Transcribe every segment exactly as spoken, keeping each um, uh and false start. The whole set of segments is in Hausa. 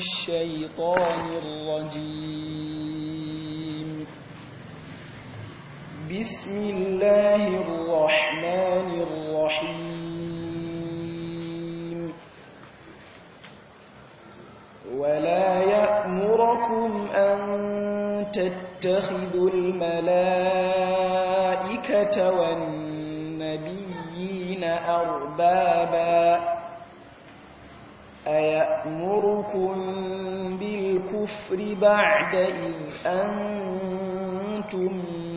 الشيطان الرجيم بسم الله الرحمن الرحيم ولا يأمركم أن تتخذوا الملائكة والنبيين أربابا أيأمركم بالكفر بعد إذ أنتم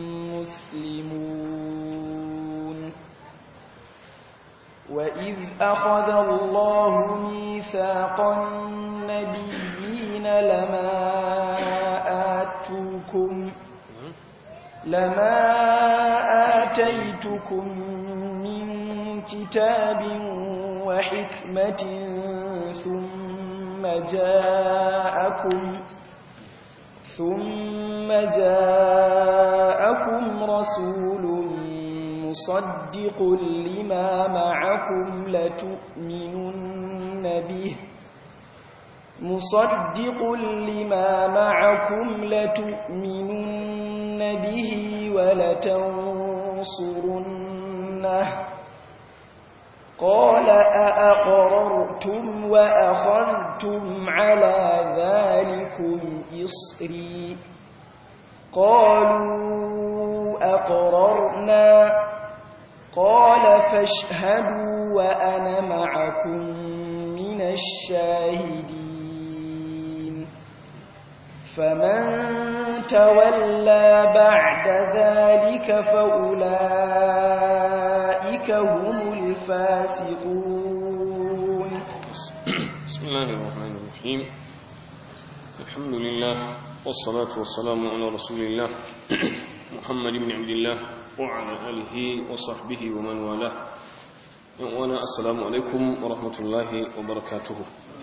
مسلمون وإذ أخذ الله ميثاق النبيين لما آتوكم لما آتيتكم من كتاب وحكمة ثم جاءكم ثم جاءكم رسول مصدق لما معكم لتؤمنن به مصدق لما معكم لتؤمنن به ولتنصرنه قال أأقررتم وأخذتم على ذلكم إصري قالوا أقررنا قال فاشهدوا وأنا معكم من الشاهدين فمن تولى بعد ذلك فأولئك هم الفاسقون بسم الله الرحمن الرحيم الحمد لله والصلاة والسلام على رسول الله محمد بن عبد الله وعلى آله وصحبه ومن والاه وانا السلام عليكم ورحمة الله وبركاته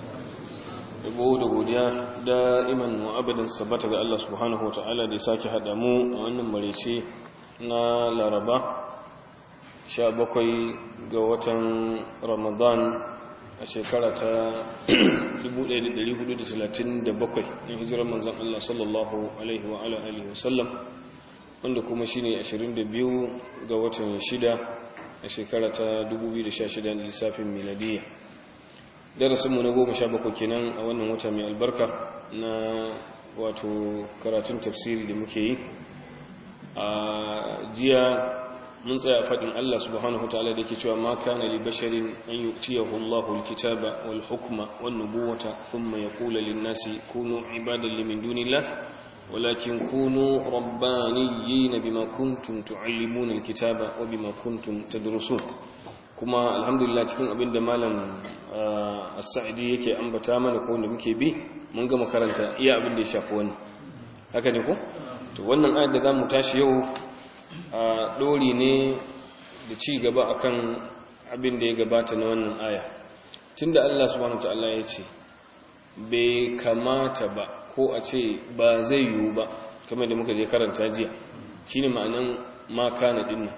yabo da godiya da'iman wa abadan sabbata ga Allah subhanahu wataala da ya sake hada mu a wannan marece na Laraba sha bakwai ga watan Ramadan a shekara ta dubu ɗaya da ɗari hudu da talatin da bakwai in hijirar manzon Allah sallallahu alaihi wa ala alihi wa sallam wanda kuma shine ashirin da biyu ga watan shida a shekara ta dubu biyu da sha shida na lissafin miladiyya darasinmu na goma sha bakwai kenan a wannan wata mai albarka na wato karatun tafsiri da muke yi a jiya mun tsaya faɗin Allah subhanahu ta'ala da ke cewa ma kana li basharin an yu'tiyahu Allahu al-kitaba wal hukma wan nubuwata thumma yaqulu lin-nasi kunu ibadan li min dunillah walakin kunu rabbaniyyin bima kuntum tu'allimuna al-kitaba wa bima kuntum tadrusun kuma alhamdulillah cikin abinda malam as-sa'idi yake ambata mana ko wanda muke bi mun ga makaranta iya abin da ya shafi wannan haka ne ko to wannan ayat da zamu tashi yau a dori ne da ci gaba akan abin da ya gabata na wannan aya tunda Allah subhanahu wataala ya ce bai kamata ba ko a ce ba zai yiwu ba kamar da muka je karanta jiya shine ma'anan ma kana dinnan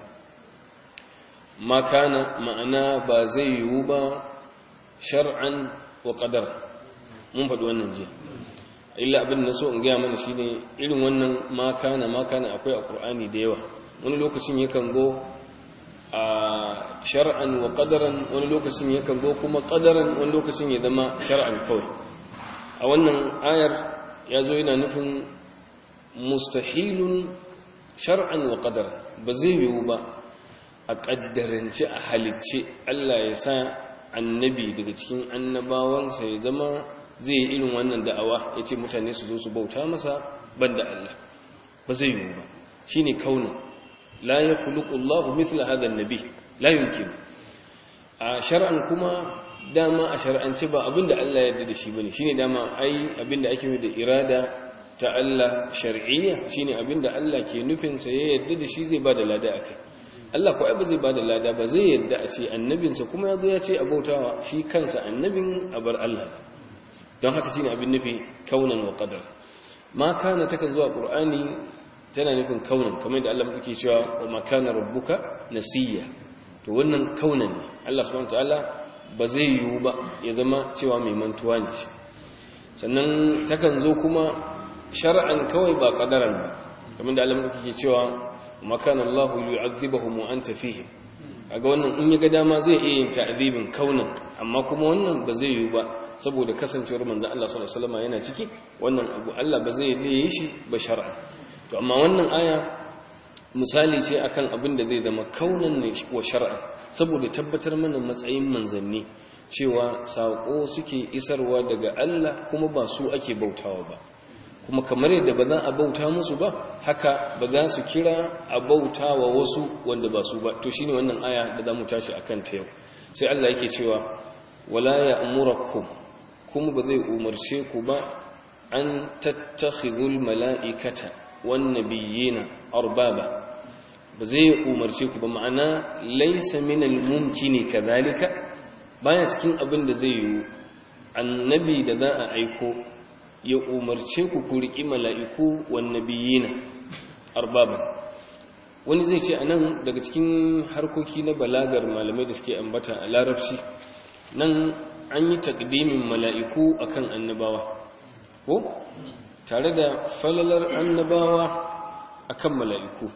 ma kana ma'ana ba zai yiwu ba shar'an wa qadar mun faɗi wannan jiya illa abin da so in ga mana shine irin wannan ma kana ma kana akwai a Qur'ani da yawa wani lokacin yakan go a shar'an wa qadaran wani lokacin yakan go kuma qadaran wani lokacin ya zama shar'an kawai a wannan ayar yazo yana nufin mustahilun shar'an wa qadaran ba zai yiwu ba a ƙaddarance a halicce Allah ya sa annabi daga cikin annabawansa ya zama zai yi irin wannan da'awa ya ce mutane su zo su bauta masa banda Allah ba zai yi ba shi ne kaunin la ya khuluqullahu mithla hadha annabi la yumkin a shar'an kuma dama a shar'ance ba abinda Allah ya yarda da shi bane shine dama ai abinda ake yi da irada ta Allah shar'iyya shine abinda Allah ke nufin sa ya yarda da shi zai bada lada akai Allah ko ai ba zai bada lada ba zai yadda a ce annabinsa kuma yazo ya ce abautawa shi kansa annabin abar Allah don haka shine abin nufi kaunan wa qadar ma kana takan zuwa qur'ani tana nufin kaunan kamar da Allah yake cewa wa ma kana rabbuka nasiya to wannan kaunan ne Allah subhanahu wataala ba zai yiwu ba ya zama cewa mai mantuwa ne shi sannan takan zo kuma shar'an kawai ba qadaran ba kamar da Allah yake cewa makana Allah yu'adhibuhum wa anta fihim kaga wannan in ya ga dama zai iya yin ta'dibin kaunan amma kuma wannan ba zai yi ba saboda kasancewar manzon Allah sallallahu alaihi wasallam yana ciki wannan abu Allah ba zai yi shi ba shar'an to amma wannan aya misali ce akan abin da zai zama kaunan ne wa shar'an saboda tabbatar mana matsayin manzanni cewa sako suke isarwa daga Allah kuma ba su ake bautawa ba kuma kamar yadda ba za a bauta musu ba haka ba za su kira a bautawa wasu wanda ba su ba to shine wannan aya da zamu tashi akan ta yau sai Allah yake cewa wala ya'murakum kuma ba zai umarce ku ba an tattakhidul mala'ikata wan nabiyina arbaba ba zai umarce ku ba ma'ana laysa minal mumkini kadhalika baya cikin abin da zai yi annabi da za a aiko ya umarce ku ku riƙi mala'iku wan nabiyina arbaban wani zai ce anan daga cikin harkoki na balagar malamai da suke ambata a larabci nan an yi takdimin mala'iku akan annabawa ko tare da falalar annabawa akan mala'iku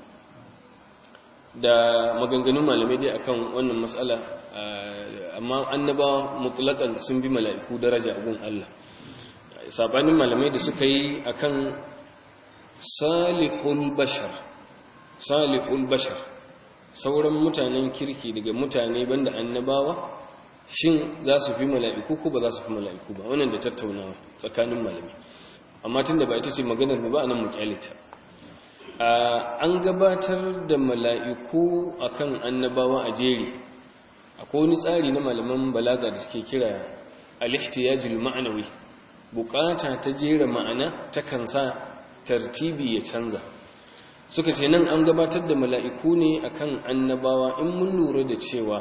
da maganganun malamai dai akan wannan matsala amma annabawa mutlaqan sun bi mala'iku daraja gun Allah sabanin malamai da suka yi akan salihul bashar salihul bashar sauran mutanen kirki daga mutane banda annabawa shin za su fi mala'iku ko ba za su fi mala'iku ba wannan da tattaunawa tsakanin malamai amma tunda ba ita ce maganar ba nan mu kyalita an gabatar da mala'iku akan annabawa a jeri akwai wani tsari na malaman balaga da suke kira al-ihtiyajul ma'nawi bukata ta jera ma'ana ta kansa tartibi ya canza suka ce nan an gabatar da mala'iku ne akan annabawa in mun lura da cewa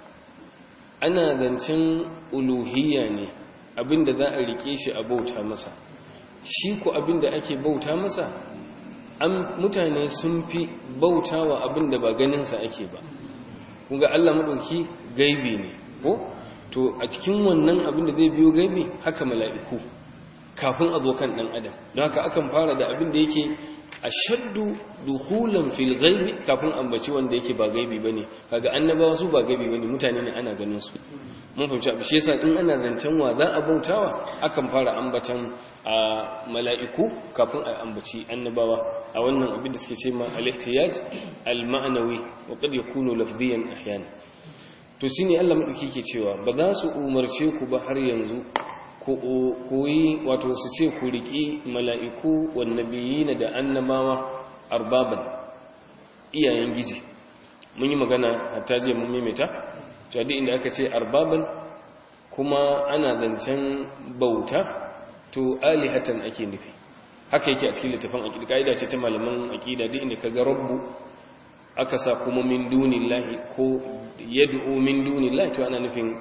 ana zancen uluhiyya ne abinda za a rike shi a bauta masa shi ko abinda ake bauta masa an mutane sun fi bautawa abinda ba ganinsa ake ba kunga Allah madauki gaibi ne ko to a cikin wannan abinda zai biyo gaibi haka mala'iku kafin a zo kan dan adam don haka akan fara da abinda yake ashaddu dukhulan fil ghaibi kafin ambaci wanda yake ba gaibi bane kaga annabawa su ba gaibi bane mutane ne ana ganin su mun fahimci abu shi yasa in ana zancen wa za a bautawa akan fara ambatan a mala'iku kafin a ambaci annabawa a wannan abin da suke ce ma al-ihtiyaj al-ma'nawi wa qad yakunu lafziyan ahyana to shine Allah madauki yake cewa ba za su umarce ku ba har yanzu koyi wato su ce ku riƙi mala'iku wannabiyina da annabawa arbaban iyayen giji mun yi magana hatta je mun maimaita to duk inda aka ce arbaban kuma ana zancen bauta to alihatan ake nufi haka yake a cikin littafin aqida kaida ce ta malaman aqida duk inda kaga rabbu aka sa kuma min dunillahi ko yad'u min dunillahi to ana nufin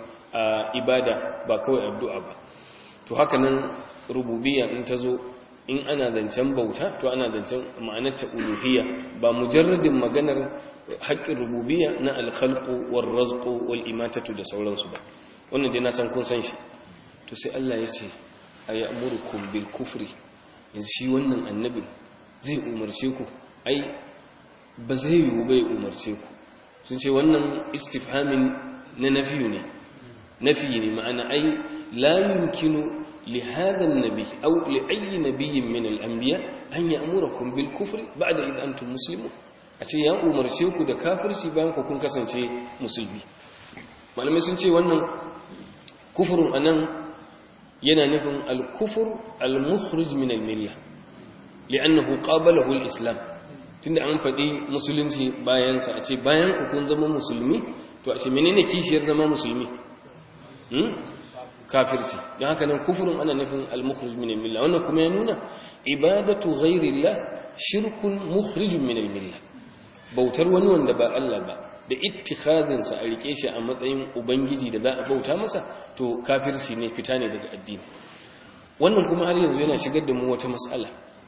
ibada ba kawai addu'a ba to haka nan rububiyya in ta zo in ana zancen bauta to ana zancen ma'anar ta uluhiyya ba mujarradin maganar haƙƙin rububiyya na alkhalqu war razqu wal imatatu da sauransu ba wannan dai na san kun san shi to sai Allah ya ce ayamurukum bil kufri yanzu shi wannan annabi zai umarce ku ai ba zai yi bai umarce ku sun ce wannan istifhamin na nafiyu ne nafi ne ma'ana ai la yumkinu li hadha an-nabi aw li ayyi nabiyyin min al-anbiya an ya'murukum bil kufri ba'da id antum muslimun a ce ya umarce ku da kafirci bayan ku kun kasance musulmi malamai sun ce wannan kufurun anan yana nufin al-kufr al-mukhrij min al-milla li'annahu qabalahu al-islam tunda an faɗi musulunci bayan sa a ce bayan ku kun zama musulmi to a ce menene kishiyar zama musulmi hmm? kafirci don haka nan kufurin ana nufin al-mukhrij min al-milla wannan kuma ya nuna ibadatu ghayrillah shirkun mukhrijun min al-milla bautar wani wanda ba Allah ba da ittikhadin sa a rike shi a matsayin ubangiji da za a bauta masa to kafirci ne fita ne daga addini wannan kuma har yanzu yana shigar da mu wata mas'ala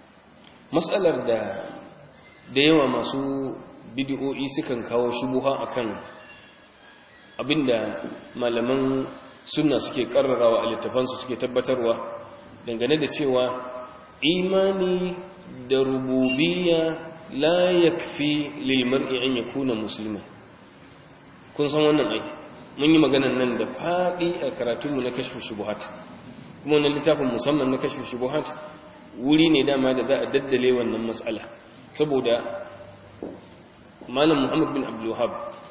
mas'alar da da yawa masu bid'o'i sukan kawo shubuha akan abinda malaman sunna suke karrarawa a littafansu suke tabbatarwa dangane da cewa imani da rububiyya la yakfi lil mar'i an yakuna muslima. Kun san wannan ai mun yi maganar nan da fadi a karatunmu na kashfu shubuhat, kuma wannan littafin musamman na kashfu shubuhat wuri ne dama da za a daddale wannan mas'ala, saboda malam Muhammad bin Abdul Wahhab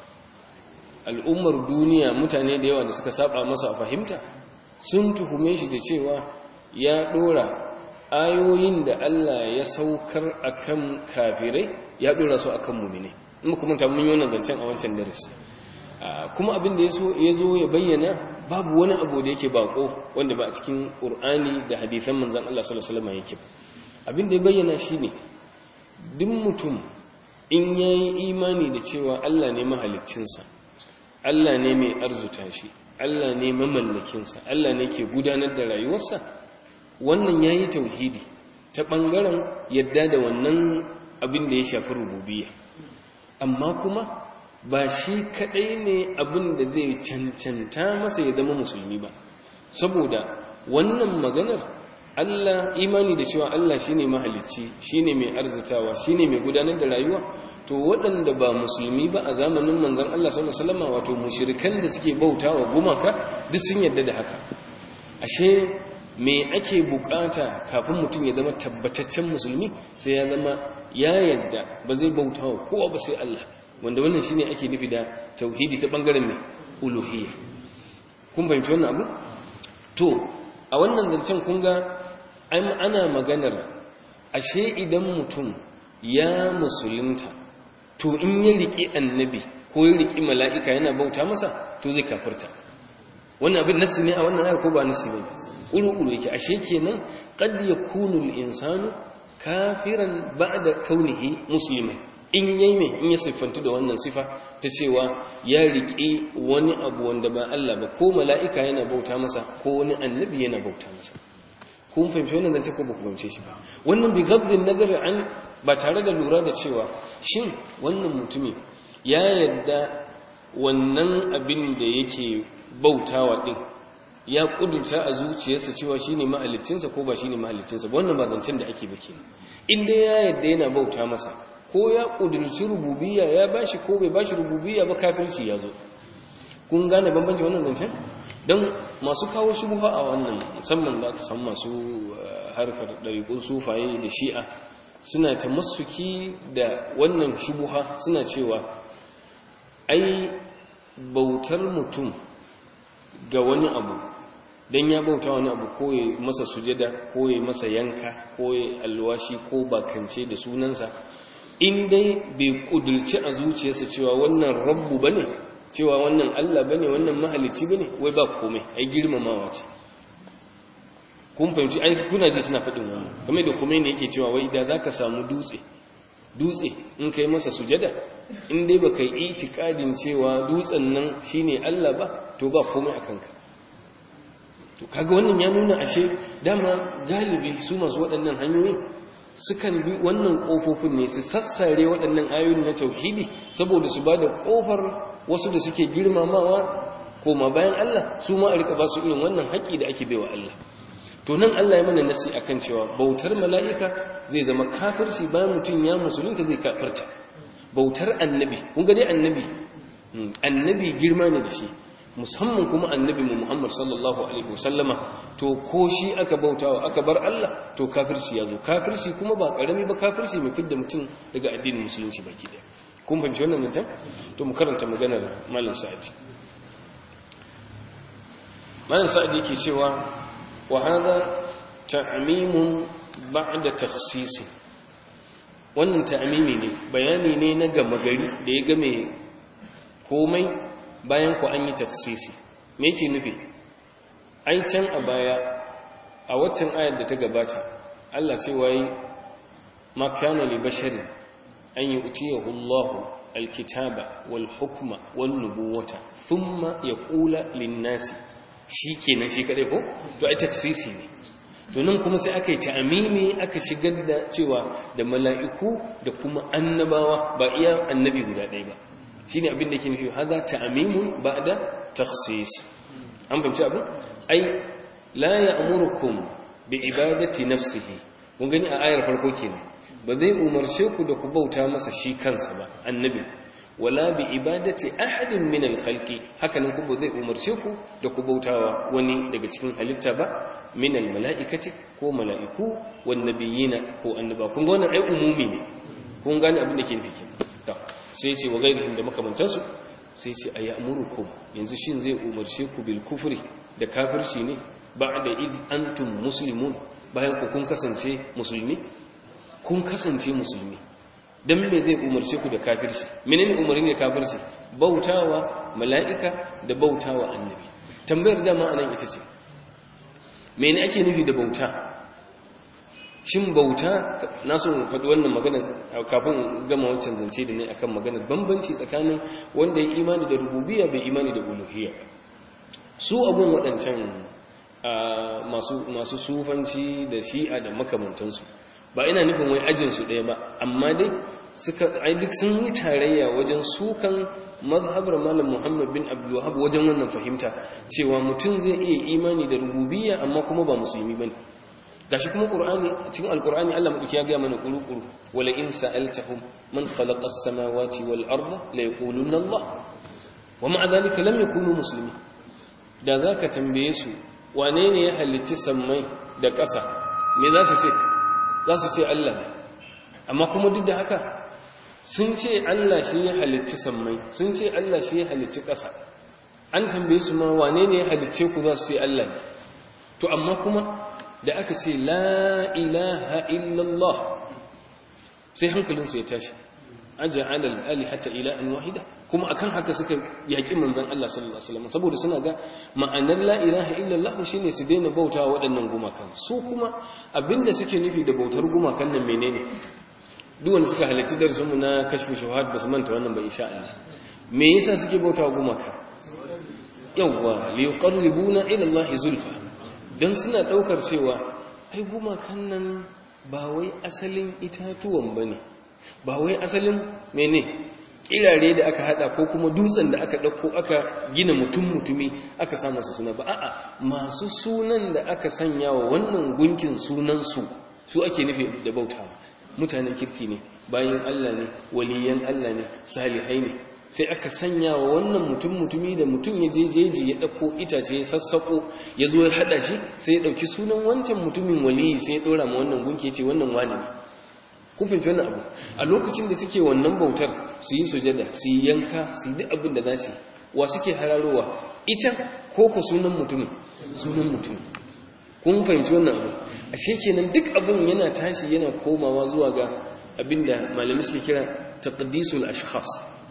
al'ummar duniya mutane da yawa da suka saba masa a fahimta sun tuhume shi da cewa ya dora ayoyin da Allah ya saukar akan kafirai ya dora su akan mu'mini. in kuma ta mun yi wannan zancen a wancan darasi. Kuma abin da ya zo ya bayyana babu wani abu da yake bako wanda ba a cikin Qur'ani da hadisan manzon Allah sallallahu alaihi wasallam yake. Abin da ya bayyana shine duk mutum in yayi imani da cewa Allah ne mahaliccinsa, Allah ne mai arzuta shi, Allah ne mamallakinsa, Allah ne ke gudanar da rayuwarsa, wannan yayi tauhidi ta bangaren yadda da wannan abin da ya shafi rububiyya. Amma kuma ba shi kadai ne abin da zai cancanta masa ya zama musulmi ba, saboda wannan maganar Allah, imani da cewa Allah shine mahalicci, shine mai arzitawa, shine mai gudanar da rayuwa, to waɗanda ba musulmi ba a zamanin manzon Allah sallallahu alaihi wasallam, wato mushrikan da suke bautawa gumaka, duk sun yarda da haka. Ashe me ake bukata kafin mutum ya zama tabbataccen musulmi? Sai ya zama ya yarda ba zai bautawa kowa ba sai Allah, wanda wannan shine ake nufi da tauhidi ta bangaren mai uluhiyya. Kun fahimci wannan abu? To a wannan zancen kun ga ana maganar ashe idan mutum ya musulunta, to in ya riki annabi ko ya riki mala'ika yana bauta masa, to zai kafirta. Wannan abin nasi ne a wannan ayar ko ba nasi bane? Uru-uru yake. Ashe kenan qad yakunu al-insanu kafiran ba'da kaunihi musliman. In yayi me in ya siffantu da wannan sifa ta cewa ya riki wani abu wanda ba Allah ba, ko mala'ika yana bauta masa ko wani annabi yana bauta masa. Kun fahimci wannan zance ko ba ku fahimce shi ba? Wannan bi gabdin nazari an, ba tare da lura da cewa shin wannan mutumi ya yarda wannan abin da yake bautawa din ya kudurta a zuciyarsa cewa shine mahaliccinsa ko ba shine mahaliccinsa ba. Wannan ba zancen da ake ba kenan. In dai ya yarda yana bauta masa, ko ya kudurci rububiyya ya bashi ko bai bashi rububiyya ba, kafirci ya zo. Kun gane bambanci wannan zancen? Don masu kawo shubuha a wannan, musamman da aka san masu harkar ɗariƙun sufaye da shi'a, suna ta masuki da wannan shubuha, suna cewa ai bautar mutum ga wani abu, don ya bauta wani abu, ko ya masa sujada ko ya masa yanka ko ya alwashi ko bakance da sunansa, in dai bai kudurci a zuciyarsa cewa wannan rabbu bane, cewa wannan Allah bane, wannan mahalicci bane, wai ba komai, ai girmamawa ce. Kun fahimci? Ai kuna ji suna faɗin wannan, kamar da Khomeini yake cewa wai da zaka samu dutse dutse in kai masa sujada, in dai baka yi itikadin cewa dutsen nan shine Allah ba, to ba komai a kanka. To kaga wannan ya nuna ashe dama galibi su masu waɗannan hanyoyin sukan bi wannan kofofin ne, su sassare waɗannan ayoyin na tauhidi saboda su bada kofar wasu da suke girmamawa koma bayan Allah su ma a rika ba su irin wannan haƙi da ake baiwa Allah. To nan Allah ya mana nasi akan cewa bautar mala'ika zai zama kafirci, bayan mutum ya musulunta zai kafirta. Bautar annabi, kun ga dai annabi annabi girma ne da shi, musamman kuma annabi mu Muhammad sallallahu alaihi wasallama, to ko shi aka bautawa aka bar Allah, to kafirci ya zo. Kafirci kuma ba karami ba, kafirci mai fidda mutum daga addinin musulunci baki daya. Kun fahimci wannan mutum? To mu karanta maganar Malam Sa'idi. Malam Sa'idi yake cewa wa hada ta'mimun ba'da takhsis. Wannan ta'mimi ne, bayani ne na gama gari da ya game komai bayan ku an yi tafsisi. Me yake nufi? Ai can a baya a waccan ayar da ta gabata Allah ce wai ma kana li basharin an yu'tiyahu Allahu alkitaba wal hukma wan nubuwata thumma yaqula lin nasi. Shikenan shi kadai ko? To ai tafsisi ne. To nan kuma sai aka yi ta'amimi, aka shigar da cewa da mala'iku da kuma annabawa, ba iya annabi guda ɗaya ba. Shine abin da yake nufi hada ta'amimun ba'da takhsis. An fahimci abin? Ai la ya'murukum bi ibadati nafsihi mun gani a ayar farko kenan ba zai umarce ku da ku bauta masa shi kansa ba annabi wala bi ibadati ahadin min al-khalqi hakanan ku ba zai umarce ku da ku bautawa wani daga cikin halitta ba min al-mala'ikati ko mala'iku wan nabiyina ko annaba kun ga wannan ai umumi ne kun gane abin da ke nufi to sai ce wa gairihim da makamantansu sai ce ayamurukum yanzu shin zai umarce ku bil kufri da kafirci ne ba'da id antum muslimun bayan ku kun kasance musulmi kun kasance musulmi dan me zai umarce ku da kafirci menene umarni da kafirci bautawa mala'ika da bautawa annabi tambayar dama anan ita ce mene ake nufi da bauta shin bauta na so faɗi wannan magana kafin gama wancan zance da ne akan maganar bambanci tsakanin wanda ya imani da rububiyya bai imani da uluhiyya su abun waɗancan masu masu sufanci da shi'a da makamantansu ba ina nufin wai ajin su ɗaya ba amma dai suka ai duk sun yi tarayya wajen sukan mazhabar malam Muhammad bin Abdul Wahhab wajen wannan fahimta cewa mutum zai iya imani da rububiyya amma kuma ba musulmi bane gashi kuma qur'ani cikin alqur'ani Allah madauki ya ga mana kuru-kuru wala in sa'altahum man khalaqa as-samawati wal arda la yaquluna Allah wa ma'a dhalika lam yakunu muslimin da zaka tambaye su wane ne ya halicci sammai da ƙasa me za su ce za su ce Allah ne amma kuma duk da haka sun ce Allah shi ya halicci sammai sun ce Allah shi ya halicci ƙasa an tambaye su ma wane ne ya halicce ku za su ce Allah ne to amma kuma da aka ce la ilaha illallah sai hankalinsu ya tashi aja alal alihata ilahan wahida kuma akan haka suka yaki manzon Allah sallallahu alaihi wasallam saboda suna ga ma'anar la ilaha illallah shine su daina bautawa waɗannan gumakan su kuma abinda suke nufi da bautar gumakan nan menene duk wanda suka halarci darasin mu na kashfu shuhad basu manta wannan ba insha Allah me yasa suke bautawa gumaka yawa li yuqarribuna ila Allah zulfa don suna ɗaukar cewa ai gumakan nan ba wai asalin itatuwan ba ne ba wai asalin mene kirare da aka hada ko kuma dutsen da aka ɗauko aka gina mutum-mutumi aka sa masa suna ba a'a masu sunan da aka sanya wa wannan gunkin sunansu su ake nufi da bautawa mutanen kirki ne bayan Allah ne waliyan Allah ne salihai ne sai aka sanya wa wannan mutum-mutumi da mutum ya jejeji ya ɗauko itace ya sassaƙo ya zo ya haɗa shi sai ya ɗauki sunan wancan mutumin waliyi sai ya ɗora ma wannan gunki ya ce wannan wani ne kun fahimci wannan abu a lokacin da suke wannan bautar su yi sujada su yi yanka su yi duk abin da za su yi wa suke hararowa ita ko ko sunan mutumin sunan mutumin kun fahimci wannan abu ashe kenan duk abin yana tashi yana komawa zuwa ga abin da malamai suke kira taqdisul ashkhas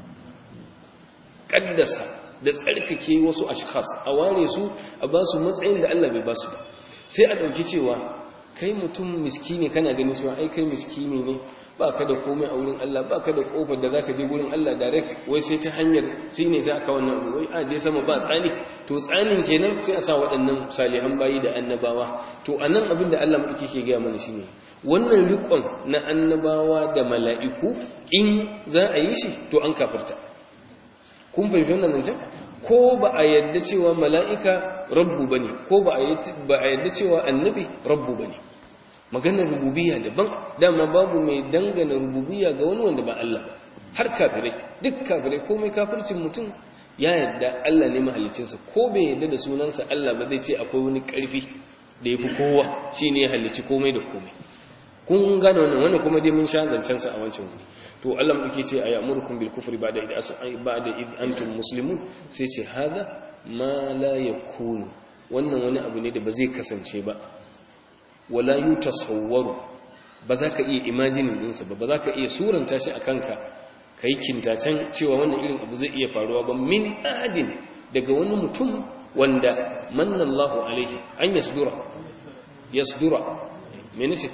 kaddasa da tsarkake wasu ashkhas a ware su a ba su matsayin da Allah bai ba su ba sai a dauki cewa kai mutum miskini kana gani cewa ai kai miskini ne ba ka da komai a wurin Allah ba ka da kofar da zaka je wurin Allah direct wai sai ta hanyar sai ne za ka wannan wai a je sama ba tsani to tsanin kenan sai a sa waɗannan salihan bayi da annabawa to anan abin da Allah madauki ke gaya mana shine wannan riƙon na annabawa da mala'iku in za a yi shi to an kafirta kun fahimci wannan nan ko ba a yadda cewa mala'ika rabbu bane ko ba a yadda cewa annabi rabbu bane maganar rububiyya daban dama babu mai dangana rububiyya ga wani wanda ba Allah ba har kafirai duk kafirai komai kafircin mutum ya yadda Allah ne mahaliccinsa ko bai yadda da sunansa Allah ba zai ce akwai wani karfi da yafi kowa shine ya halicci komai da komai kun gane wannan wannan kuma dai mun sha zancen sa a wancan wuri to Allah muke ce ayamurukum bil kufri ba'da id ba'da id antum muslimun sai ce hada ma la yakunu wannan wani abu ne da ba zai kasance ba wala yutasawwaru ba za ka iya imagine din sa ba ba za ka iya suranta shi akan ka kai kintacen cewa wannan irin abu zai iya faruwa ba min ahadin daga wani mutum wanda manna Allahu alaihi an yasdura yasdura menene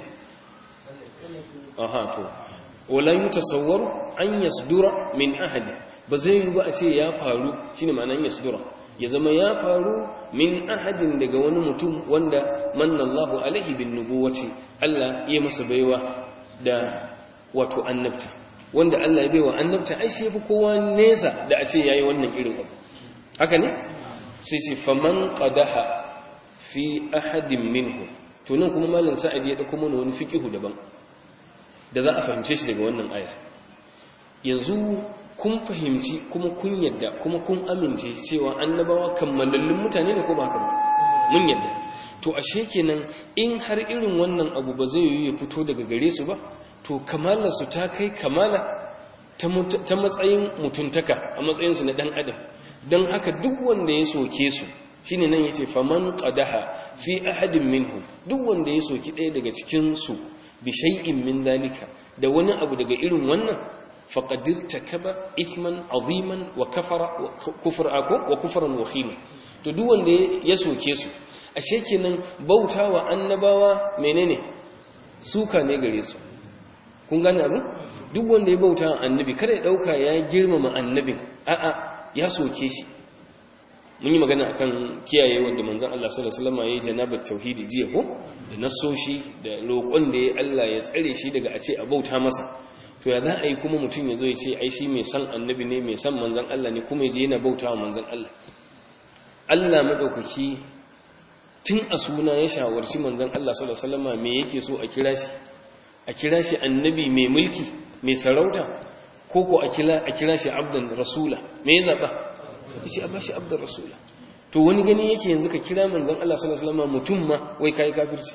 aha to wala yutasawwaru an yasdura min ahad ba zai yi ba a ce ya faru shine ma'anar yasdura ya zama ya faru min ahadin daga wani mutum wanda manallahu alaihi bin nubuwati Allah ya masa baiwa da wato annabta wanda Allah ya baiwa annabta ai shi yafi kowa nesa da a ce yayi wannan irin abu haka ne sai sai faman qadaha fi ahadin minhum to nan kuma malam sa'adi ya dauko mana wani fiqhu daban da za a fahimce shi daga wannan ayar yanzu kun fahimci kuma kun yadda kuma kun amince cewa annabawa kammalallun mutane ne ko ba haka ba mun yadda to ashe kenan in har irin wannan abu ba zai yi ya fito daga gare su ba to kamalar su ta kai kamala ta matsayin mutuntaka a matsayin su na dan adam dan haka duk wanda ya soke su shine nan yace faman qadaha fi ahadin minhum duk wanda ya soki ɗaya daga cikin su bi shay'in min dalika da wani abu daga irin wannan faqad irtakaba ithman aziman wa kafara wa kufra wa kufran wakhima to duk wanda ya soke su ashe kenan bautawa annabawa menene suka ne gare su kun gane abu duk wanda ya bauta annabi kada ya dauka ya girmama annabin a'a ya soke shi mun yi magana akan kiyaye wanda manzon Allah sallallahu alaihi wasallam yayi janabat tauhidi jiya ko da nasoshi da roƙon da ya Allah ya tsare shi daga a ce a bauta masa to ya za a yi kuma mutum ya zo ya ce ai shi mai san annabi ne mai san manzon Allah ne kuma yaje yana bautawa manzon Allah Allah madaukaki tun a suna ya shawarci manzon Allah sallallahu alaihi wasallam me yake so a kira shi a kira shi annabi mai mulki mai sarauta ko ko a kira a kira shi abdan rasula me ya zaba shi a bashi abdan rasula to wani gani yake yanzu ka kira manzon Allah sallallahu alaihi wasallam mutum ma wai kai kafirci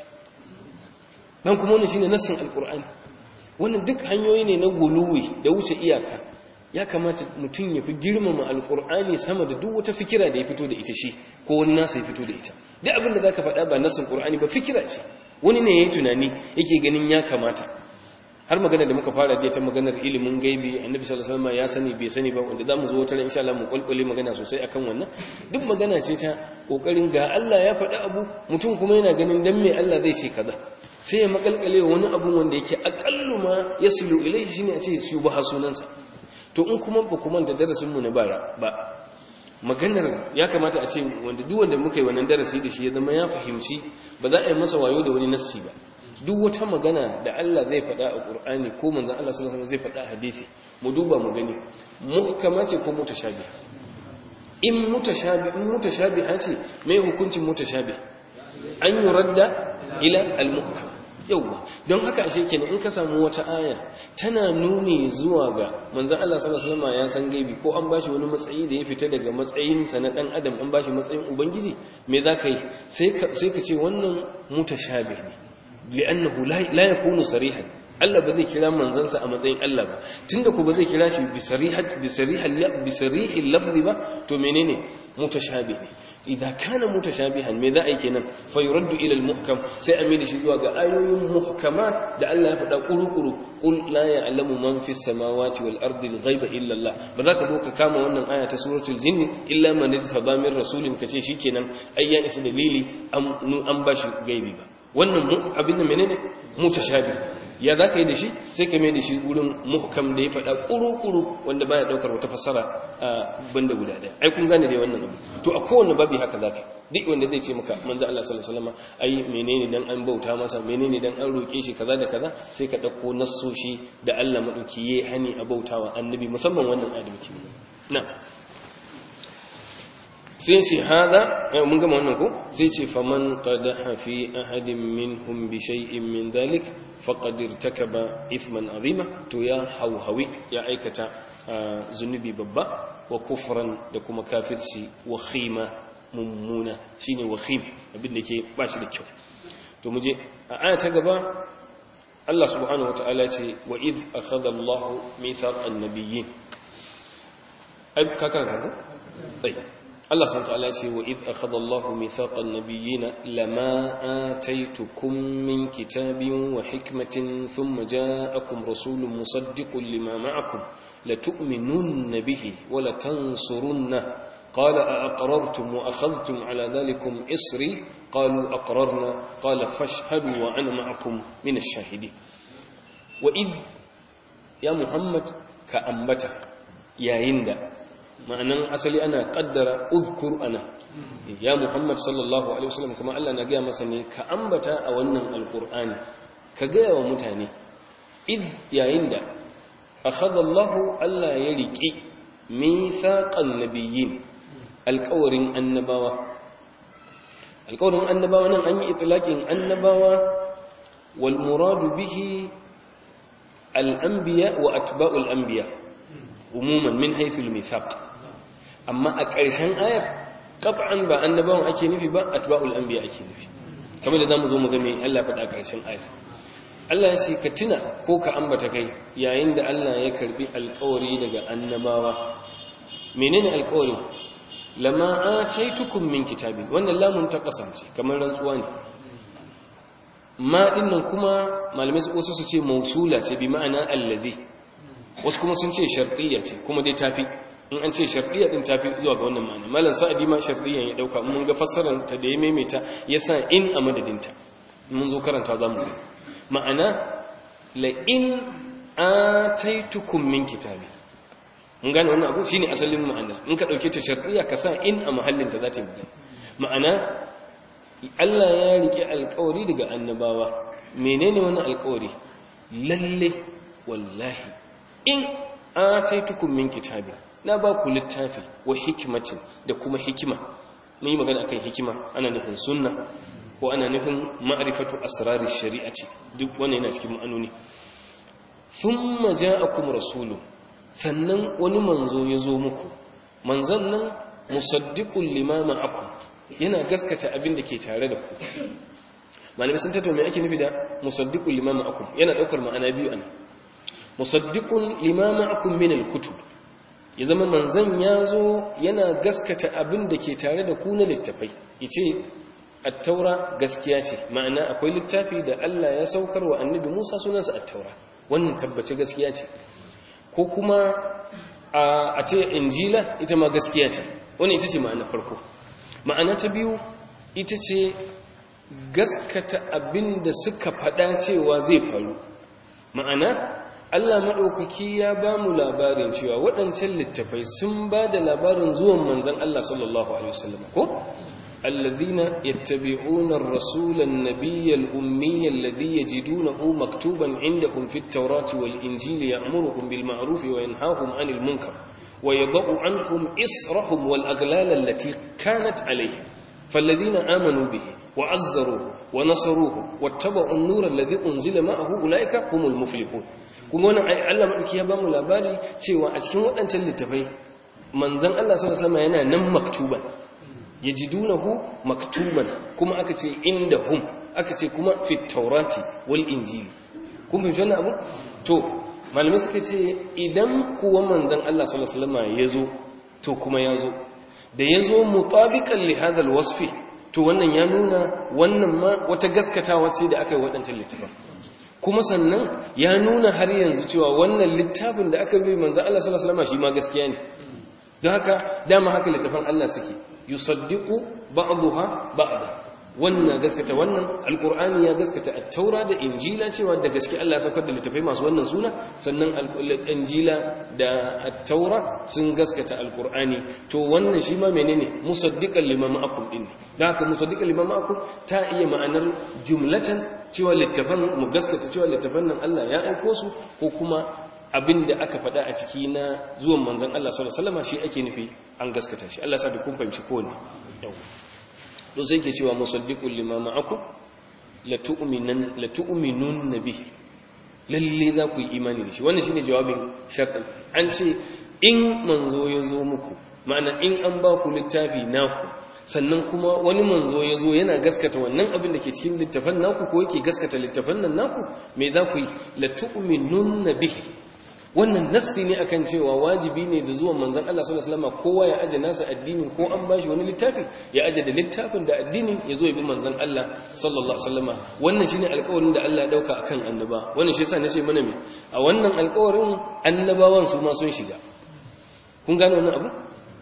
dan kuma wannan shine nassin alqur'ani wannan duk hanyoyi ne na guluwi da wuce iyaka ya kamata mutum ya fi girmama alqur'ani sama da duk wata fikira da ya fito da ita shi ko wani nasa ya fito da ita duk abin da zaka faɗa ba nassin qur'ani ba fikira ce wani ne yayin tunani yake ganin ya kamata har magana da muka fara je ta maganar ilimin gaibi annabi sallallahu alaihi wasallam ya sani bai sani ba wanda zamu zo wata ran insha Allah mu kulkule magana sosai akan wannan duk magana ce ta kokarin ga Allah ya faɗi abu mutum kuma yana ganin dan me Allah zai ce kaza sai ya makalkale wani abu wanda yake aqallu ma yasilu ilayhi shine a ce su ba sunansa to in kuma ba kuma da darasin mu na bara ba maganar ya kamata a ce wanda duk wanda muka yi wannan darasi da shi ya zama ya fahimci ba za a yi masa wayo da wani nassi ba duk wata magana da Allah zai faɗa a Qur'ani ko manzon Allah sallallahu alaihi wasallam zai faɗa a hadisi mu duba mu gani muhkama ce ko mutashabi in mutashabi in mutashabiha ce mai hukuncin mutashabi an yuradda ila al-muhkam yawa don haka ashe kenan in ka samu wata aya tana nuni zuwa ga manzon Allah sallallahu alaihi wasallam ya san gaibi ko an bashi wani matsayi da ya fita daga matsayin sa na dan adam an bashi matsayin ubangiji me zaka yi sai ka sai ka ce wannan mutashabih ne li'annahu la yakunu sarihan Allah ba zai kira manzansa a matsayin Allah ba tunda ku ba zai kira shi bi sarihat bi sarihal bi sarihil lafzi ba to menene mutashabih idan kana mutashabihan me za a yi kenan fa yuraddu ila al-muhkam sai a mai da shi zuwa ga ayoyin muhkamat da Allah ya faɗa kurukuru qul la ya'lamu man fis samawati wal ardi al-ghaiba illa Allah ba za ka zo ka kama wannan aya ta suratul jinni illa man yataba min rasulin kace shikenan ai ya isa dalili an bashi gaibi ba wannan abin da menene mutashabih ya za ka yi da shi sai ka mai da shi wurin muhkam da ya faɗa ƙuru-ƙuru wanda baya ɗaukar wata fassara a banda guda ɗaya ai kun gane dai wannan abu to a kowane babi haka za ka duk wanda zai ce maka manzo Allah sallallahu alaihi wasallam ai menene dan an bauta masa menene dan an roke shi kaza da kaza sai ka ɗauko nassoshi da Allah madauki yayi hani a bautawa annabi musamman wannan adalci na sai ce hada mun gama wannan ko sai ce faman qadaha fi ahadin minhum bi shay'in min dhalik faqad irtakaba ithman azima to ya hauhawi ya aikata zunubi babba wa kufran da kuma kafirci wa khima mummuna shine wa khim abin da ke bashi da kyau to muje a aya ta gaba Allah subhanahu wataala ce wa id akhadha Allahu mithaqan nabiyyin ai ka karanta ko sai Allah subhanahu wa ta'ala ce wa id akhadha Allahu mithaqan nabiyyin lama ataytukum min kitabin wa hikmatin thumma ja'akum rasulun musaddiqun lima ma'akum latu'minunna bihi wa latansurunna qala a'aqrartum wa akhadhtum 'ala dhalikum isri qalu aqrarna qala fashhadu wa ana ma'akum min ash-shahidin wa id ya Muhammad ka ambata yayin da ma'anan asali ana kaddara uzkur ana ya Muhammad sallallahu alaihi wasallam kuma Allah na gaya masa ne ka ambata a wannan alqur'ani ka gaya wa mutane id yayin da akhadha Allah Allah ya riki mithaqan nabiyyin alqawrin annabawa alƙawarin annabawa nan an yi itlaqin annabawa wal muradu bihi al-anbiya wa atba'ul anbiya umuman min haythu al-mithaq amma a ƙarshen ayar qat'an ba annabawan ake nufi ba atba'ul anbiya ake nufi kamar da zamu zo mu ga me Allah faɗa a ƙarshen ayar Allah ya ce ka tuna ko ka ambata kai yayin da Allah ya karbi alƙawari daga annabawa menene alƙawari lama ataitukum min kitabin wannan lamun ta kasance kamar rantsuwa ne ma dinnan kuma malamai su wasu su ce mausula ce bi ma'ana allazi wasu kuma sun ce shartiyya ce kuma dai tafi in an ce shartiyya din tafi zuwa ga wannan ma'ana malam sa'adi ma shartiyyan ya dauka mun ga fassarar ta da ya maimaita yasa in a madadinta mun zo karanta zamu ga ma'ana la in ataitukum min kitabi mun gane wannan abu shine asalin ma'ana in ka dauke ta shartiyya ka sa in a mahallin ta zata yi ma'ana Allah ya rike alƙawari daga annabawa menene wannan alƙawari lalle wallahi in ataitukum min kitabi na ba ku littafi wa hikmatin da kuma hikima mun yi magana akan hikima ana nufin sunna ko ana nufin ma'rifatu asrarir shari'ati duk wannan yana cikin ma'anoni thumma ja'akum rasulun sannan wani manzo ya zo muku manzon nan musaddiqul lima ma'akum yana gaskata abin da ke tare da ku malamai sun tattauna me ake nufi da musaddiqul lima ma'akum yana daukar ma'ana biyu anan musaddiqul lima ma'akum min al-kutub ya zama manzon ya zo yana gaskata abin da ke tare da ku na littafai yace at-taura gaskiya ce ma'ana akwai littafi da Allah ya saukar wa annabi Musa sunansa at-taura wannan tabbace gaskiya ce ko kuma a ce injila ita ma gaskiya ce wannan ita ce ma'ana farko ma'ana ta biyu ita ce gaskata abin da suka faɗa cewa zai faru ma'ana Allah maɗaukaki ya ba mu labarin cewa waɗancan littafai sun ba da labarin zuwan manzan Allah sallallahu Alaihi wasallam ko? الذين يتبعون الرسول النبي الأمي الذي يجدونه مكتوبا عندهم في التوراة والإنجيل يأمرهم بالمعروف وينهاهم عن المنكر ويضع عنهم إصرهم والأغلال التي كانت عليهم فالذين آمنوا به وعزروه ونصروه واتبعوا النور الذي أنزل معه أولئك هم المفلحون kuma wannan ai Allah madauki ya bamu labari cewa a cikin wadancan littafai manzon Allah sallallahu alaihi wasallam yana nan maktuban yajidunahu maktuban kuma aka ce indahum aka ce kuma fi taurati wal injili kun fahimci wannan abu to malamai suka ce idan kuwa manzon Allah sallallahu alaihi wasallam yazo to kuma yazo da yazo mutabiqan li hadha al wasfi to wannan ya nuna wannan ma wata gaskatawa ce da aka yi wadancan littafai kuma sannan ya nuna har yanzu cewa wannan littafin da aka bi manzo Allah sallallahu alaihi wasallam shi ma gaskiya ne don haka dama haka littafin Allah suke yusaddiqu ba'daha ba'da wannan gaskata wannan alqur'ani ya gaskata at-taura da injila cewa da gaske Allah ya saukar da littafai masu wannan suna sannan injila da at-taura sun gaskata alqur'ani to wannan shi ma menene musaddiqan lima ma'akum din da haka musaddiqan lima ma'akum ta iya ma'anar jumlatan cewa littafan mu gaskata cewa littafan nan Allah ya aiko su ko kuma abinda aka faɗa a ciki na zuwan manzon Allah sallallahu alaihi wasallam shi ake nufi an gaskata shi Allah sa da kun fahimci ko ne yau to sai ke cewa musaddiqul lima ma'akum la tu'minan la tu'minun bihi lalle za ku yi imani da shi wannan shine jawabin sharɗin an ce in manzo ya zo muku ma'ana in an ba ku littafi naku sannan kuma wani manzo ya zo yana gaskata wannan abin da ke cikin littafan naku ko yake gaskata littafan nan naku me za ku yi la tu'minun bihi wannan nassi ne akan cewa wajibi ne da zuwan manzon Allah sallallahu alaihi wasallam kowa ya aje nasa addinin ko an bashi wani littafi ya aje da littafin da addinin ya zo ya bi manzon Allah sallallahu alaihi wasallam wannan shine alƙawarin da Allah ya dauka akan annaba wannan shi yasa nace mana me a wannan alƙawarin annabawan su ma sun shiga kun gane wannan abu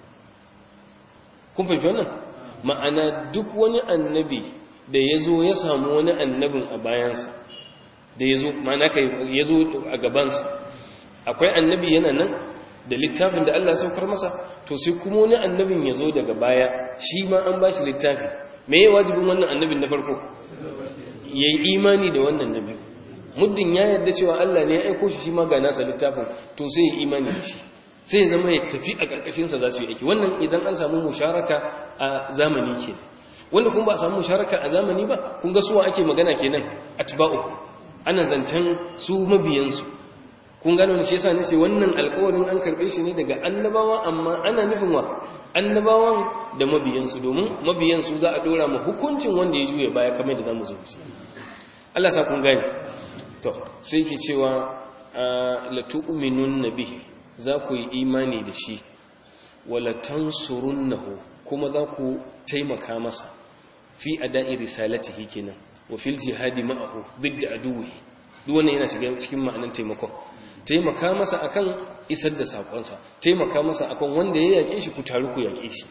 kun fahimci wannan ma'ana duk wani annabi da ya zo ya samu wani annabin a bayansa da ya zo ma'ana kai ya zo a gabansa akwai annabi yana nan da littafin da Allah ya saukar masa to sai kuma wani annabin ya zo daga baya shi ma an ba shi littafi me ya wajibin wannan annabin na farko ya yi imani da wannan nabi muddin ya yarda cewa Allah ne ya aiko shi shi ma ga nasa littafin to sai ya imani da shi sai ya zama ya tafi a ƙarƙashinsa za su yi aiki wannan idan an samu musharaka a zamani ke wanda kun ba a samu musharaka a zamani ba kun ga suwa ake magana kenan atba'u ana zancen su mabiyansu kun gano ne shi yasa nace wannan alƙawarin an karbe shi ne daga annabawa amma ana nufin wa annabawan da mabiyansu domin mabiyansu za a dora mu hukuncin wanda ya juye baya kamar da zamu zo shi Allah sa kun gane to sai yake cewa la tu'minun bihi za ku yi imani da shi wala tansurunnahu kuma za ku taimaka masa fi ada'i risalatihi kenan wa fil jihadi ma'ahu didda aduwi duk wannan yana shiga cikin ma'anar taimakon taimaka masa akan isar da sakonsa taimaka masa akan wanda ya yake shi ku taru ku yake shi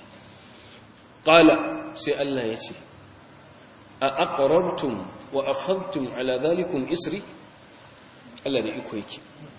qala sai Allah ya ce a aqrartum wa akhadtum ala dhalikum isri Allah da iko yake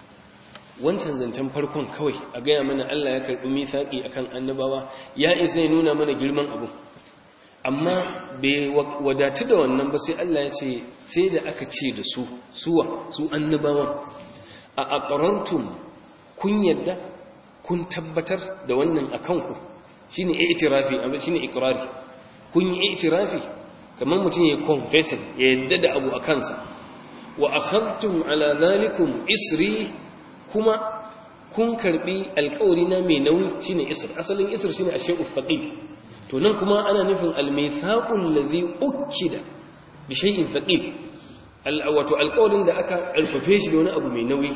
wancan zancen farkon kawai a gaya mana Allah ya karbi mithaqi akan annabawa ya isa ya nuna mana girman abu amma bai wadatu da wannan ba sai Allah ya ce sai da aka ce da su suwa su annabawan a aqrartum kun yadda kun tabbatar da wannan akan ku shine i'tirafi amma shine iqrari kun yi i'tirafi kamar mutum ya confessing ya yadda da abu akan sa wa akhadtum ala dhalikum isri kuma kun karbi alƙawari na mai nauyi shine isr asalin isr shine ashay'u thaqil to nan kuma ana nufin al-mithaqul ladhi ukida bi shay'in thaqil al-awatu alqawlin da aka alfafe shi da wani abu mai nauyi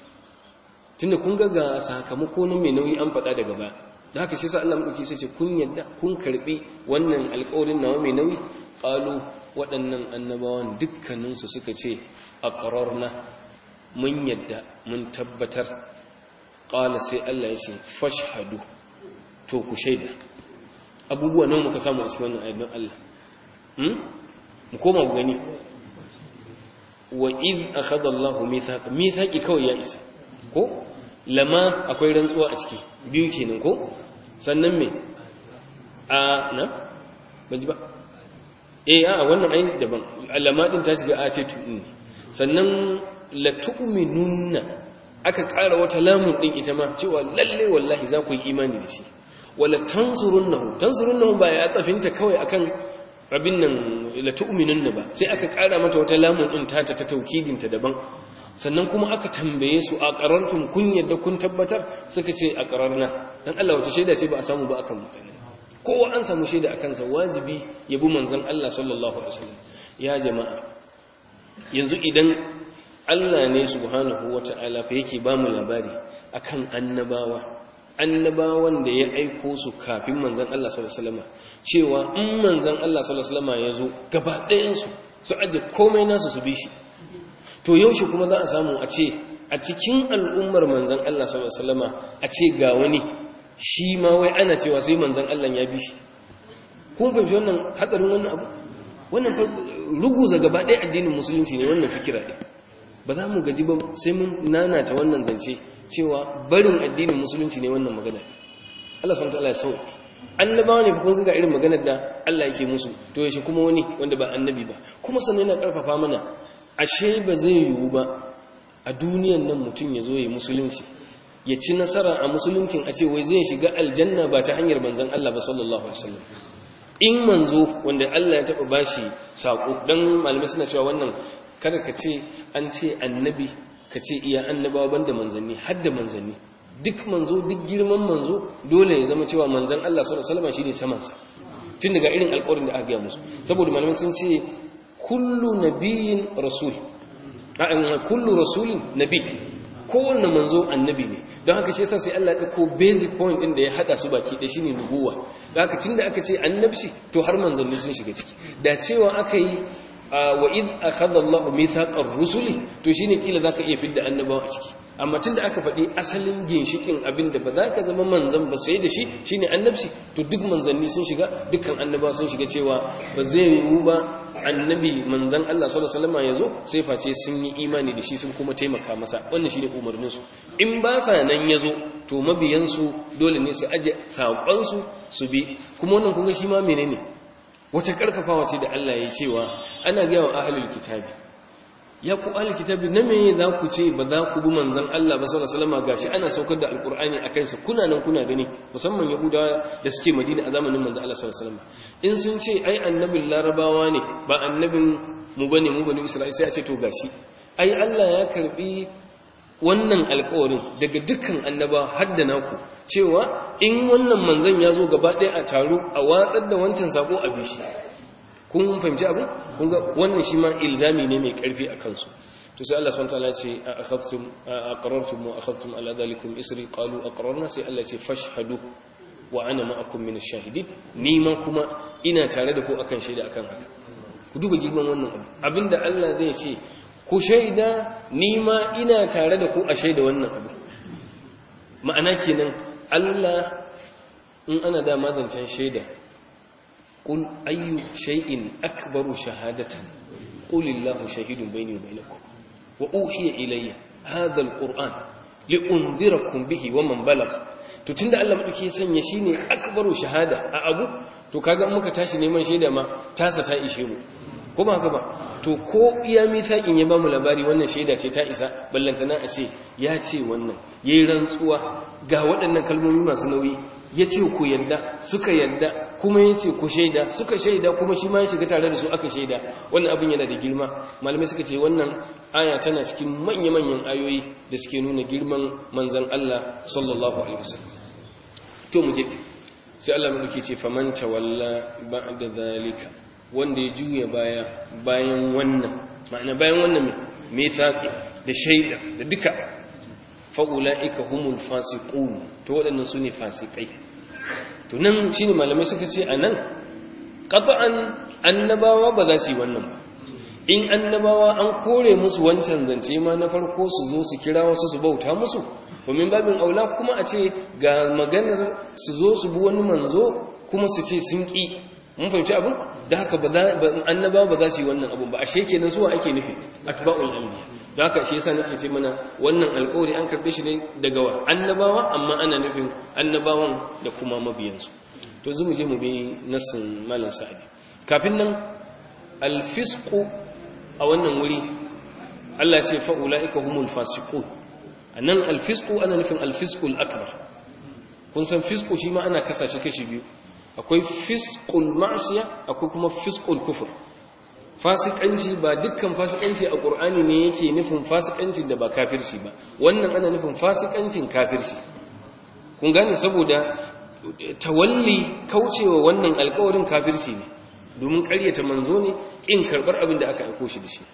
tunda kun ga ga sakamako nan mai nauyi an faɗa daga baya da haka shi sa Allah madauki sai ce kun yadda kun karbi wannan alqawlin nawa mai nauyi qalu waɗannan annabawan dukkanin su suka ce aqrarna mun yadda mun tabbatar qala sai Allah ya ce fashhadu to ku shaida abubuwa nan muka samu a cikin wannan ayatin Allah hmm mu koma mu gani wa iz akhadha Allahu mithaq mithaqi kawai ya isa ko lama akwai rantsuwa a ciki biyu kenan ko sannan me a na baji ba eh a wannan ayin daban lama din ta shiga a ce tu sannan la tu'minunna aka ƙara wata lamun din ita ma cewa lalle wallahi za ku yi imani da shi wala tansurunnahu tansurunnahu ba ya tsafinta kawai akan rabin nan la tu'minunna ba sai aka ƙara mata wata lamun din ta ta taukidin ta daban sannan kuma aka tambaye su a qarartum kun yadda kun tabbatar suka ce a qararna dan Allah wace shaida ce ba a samu ba akan mutane kowa an samu shaida akan sa wajibi yabi manzon Allah sallallahu alaihi wasallam ya jama'a yanzu idan Allah ne subhanahu wata'ala fa yake ba mu labari akan annabawa annabawan da ya aiko su kafin manzon Allah sallallahu alaihi wasallam cewa in manzon Allah sallallahu alaihi wasallam ya zo gaba ɗayan su su aje komai nasu su bi shi to yaushe kuma za a samu a ce a cikin al'ummar manzon Allah sallallahu alaihi wasallam a ce ga wani shi ma wai ana cewa sai manzon Allah ya bi shi kun fahimci wannan hadarin wannan abu wannan ruguza gaba ɗaya addinin musulunci ne wannan fikira ɗin ba za mu gaji ba sai mun nanata wannan zance cewa barin addinin musulunci ne wannan magana Allah subhanahu wataala ya sauke annabawa ne kun ga irin maganar da Allah yake musu to yaushe kuma wani wanda ba annabi ba kuma sannan yana karfafa mana ashe ba zai yiwu ba a duniyan nan mutum ya zo ya musulunci ya ci nasara a musuluncin a ce wai zai shiga aljanna ba ta hanyar manzon Allah ba sallallahu alaihi wasallam in manzo wanda Allah ya taba bashi sako dan malamai suna cewa wannan kada ka ce an ce annabi ka ce iya annabawa banda manzanni har da manzanni duk manzo duk girman manzo dole ya zama cewa manzan Allah sallallahu alaihi wasallam shine saman sa tun daga irin alƙawarin da aka ga musu saboda malamai sun ce kullu nabiyyin rasul a kullu rasulin nabi kowanne manzo annabi ne don haka shi yasa sai Allah ya dauko basic point din da ya hada su baki da shine nubuwa don haka tunda aka ce annabci to har manzanni sun shiga ciki da cewa aka yi wa id akhadha Allahu mithaqar rusuli to shine kila zaka iya fidda annabawa a ciki amma tunda aka faɗi asalin ginshikin abinda ba za ka zama manzan ba sai da shi shine annabci to duk manzanni sun shiga dukkan annabawa sun shiga cewa ba zai yiwu ba annabi manzan Allah sallallahu alaihi wasallam yazo sai face sun yi imani da shi sun kuma taimaka masa wannan shine umarnin su in ba sa nan yazo to mabiyan su dole ne su aje sakon su su bi kuma wannan kun ga shi ma menene wata karfafawa ce da Allah ya cewa ana ga wa ahlul kitabi ya ku ahli kitabi na me za ku ce ba za ku bi manzon Allah ba sallallahu alaihi wasallam gashi ana saukar da alqur'ani akan sa kuna nan kuna gani musamman yahudawa da suke Madina a zamanin manzon Allah sallallahu alaihi wasallam in sun ce ai annabin larabawa ne ba annabin mu bane mu bane Isra'ila sai a ce to gashi ai Allah ya karbi wannan alƙawarin daga dukkan annaba hadda naku cewa in wannan manzon ya zo gaba ɗaya a taro a watsar da wancan sako a bishi kun fahimci abu kun ga wannan shi ma ilzami ne mai karfi a kansu to sai Allah subhanahu wataala ce a akhadtum aqrartum wa akhadtum ala dhalikum isri qalu aqrarna sai Allah ce fashhadu wa ana ma'akum min ash-shahidin ni ma kuma ina tare da ku akan shaida akan haka ku duba girman wannan abu abinda Allah zai ce ku shaida ni ma ina tare da ku a shaida wannan abu ma'ana kenan Allah in ana da mazancan shaida قل أي شيء أكبر شهادة قل الله شهيد بيني وبينكم وأوحي إلي هذا القرآن لأنذركم به ومن بلغ to tunda Allah madauki sanya shine akbaru shahada a abu to kaga muka tashi neman shaida ma tasa ta ishe mu kuma haka ba to ko iya mithaqin ya bamu labari wannan shaida ce ta isa ballantana a ce ya ce wannan yayin rantsuwa ga waɗannan kalmomi masu nauyi yace ku yadda suka yadda kuma yace ku shaida suka shaida kuma shi ma ya shiga tare da su aka shaida wannan abin yana da girma malamai suka ce wannan aya tana cikin manya-manyan ayoyi da suke nuna girman manzon Allah sallallahu alaihi wasallam to mu je sai Allah mu duke ce faman tawalla ba'da zalika wanda ya juya baya bayan wannan ma'ana bayan wannan me mithaqi da shaida da duka fa ulaika humul fasiqun to wadannan sune fasikai to nan shine malamai suka ce anan qat'an annabawa ba za su yi wannan ba in annabawa an kore musu wancan zance ma na farko su zo su kira wasu su bauta musu domin babin aula kuma a ce ga maganar su zo su bi wani manzo kuma su ce sun ki mun fahimci abin da haka ba annabawa ba za su yi wannan abin ba ashe kenan suwa ake nufi atba'ul anbiya da haka shi yasa nake ce mana wannan alƙawari an karbe shi ne daga wa annabawa amma ana nufin annabawan da kuma mabiyansu to zu mu je mu bi nassin malam sa'idi kafin nan alfisqu a wannan wuri Allah ya ce fa ulaika humul fasiqun anan alfisqu ana nufin alfisqul akbar kun san fisqu shi ma ana kasa shi kashi biyu akwai fisqul ma'siya akwai kuma fisqul kufr fasikanci ba dukkan fasikanci a qur'ani ne yake nufin fasikanci da ba kafirci ba wannan ana nufin fasikancin kafirci kun gane saboda tawalli kaucewa wannan alƙawarin kafirci ne domin ƙaryata manzo ne kin karbar abin da aka aiko shi da shi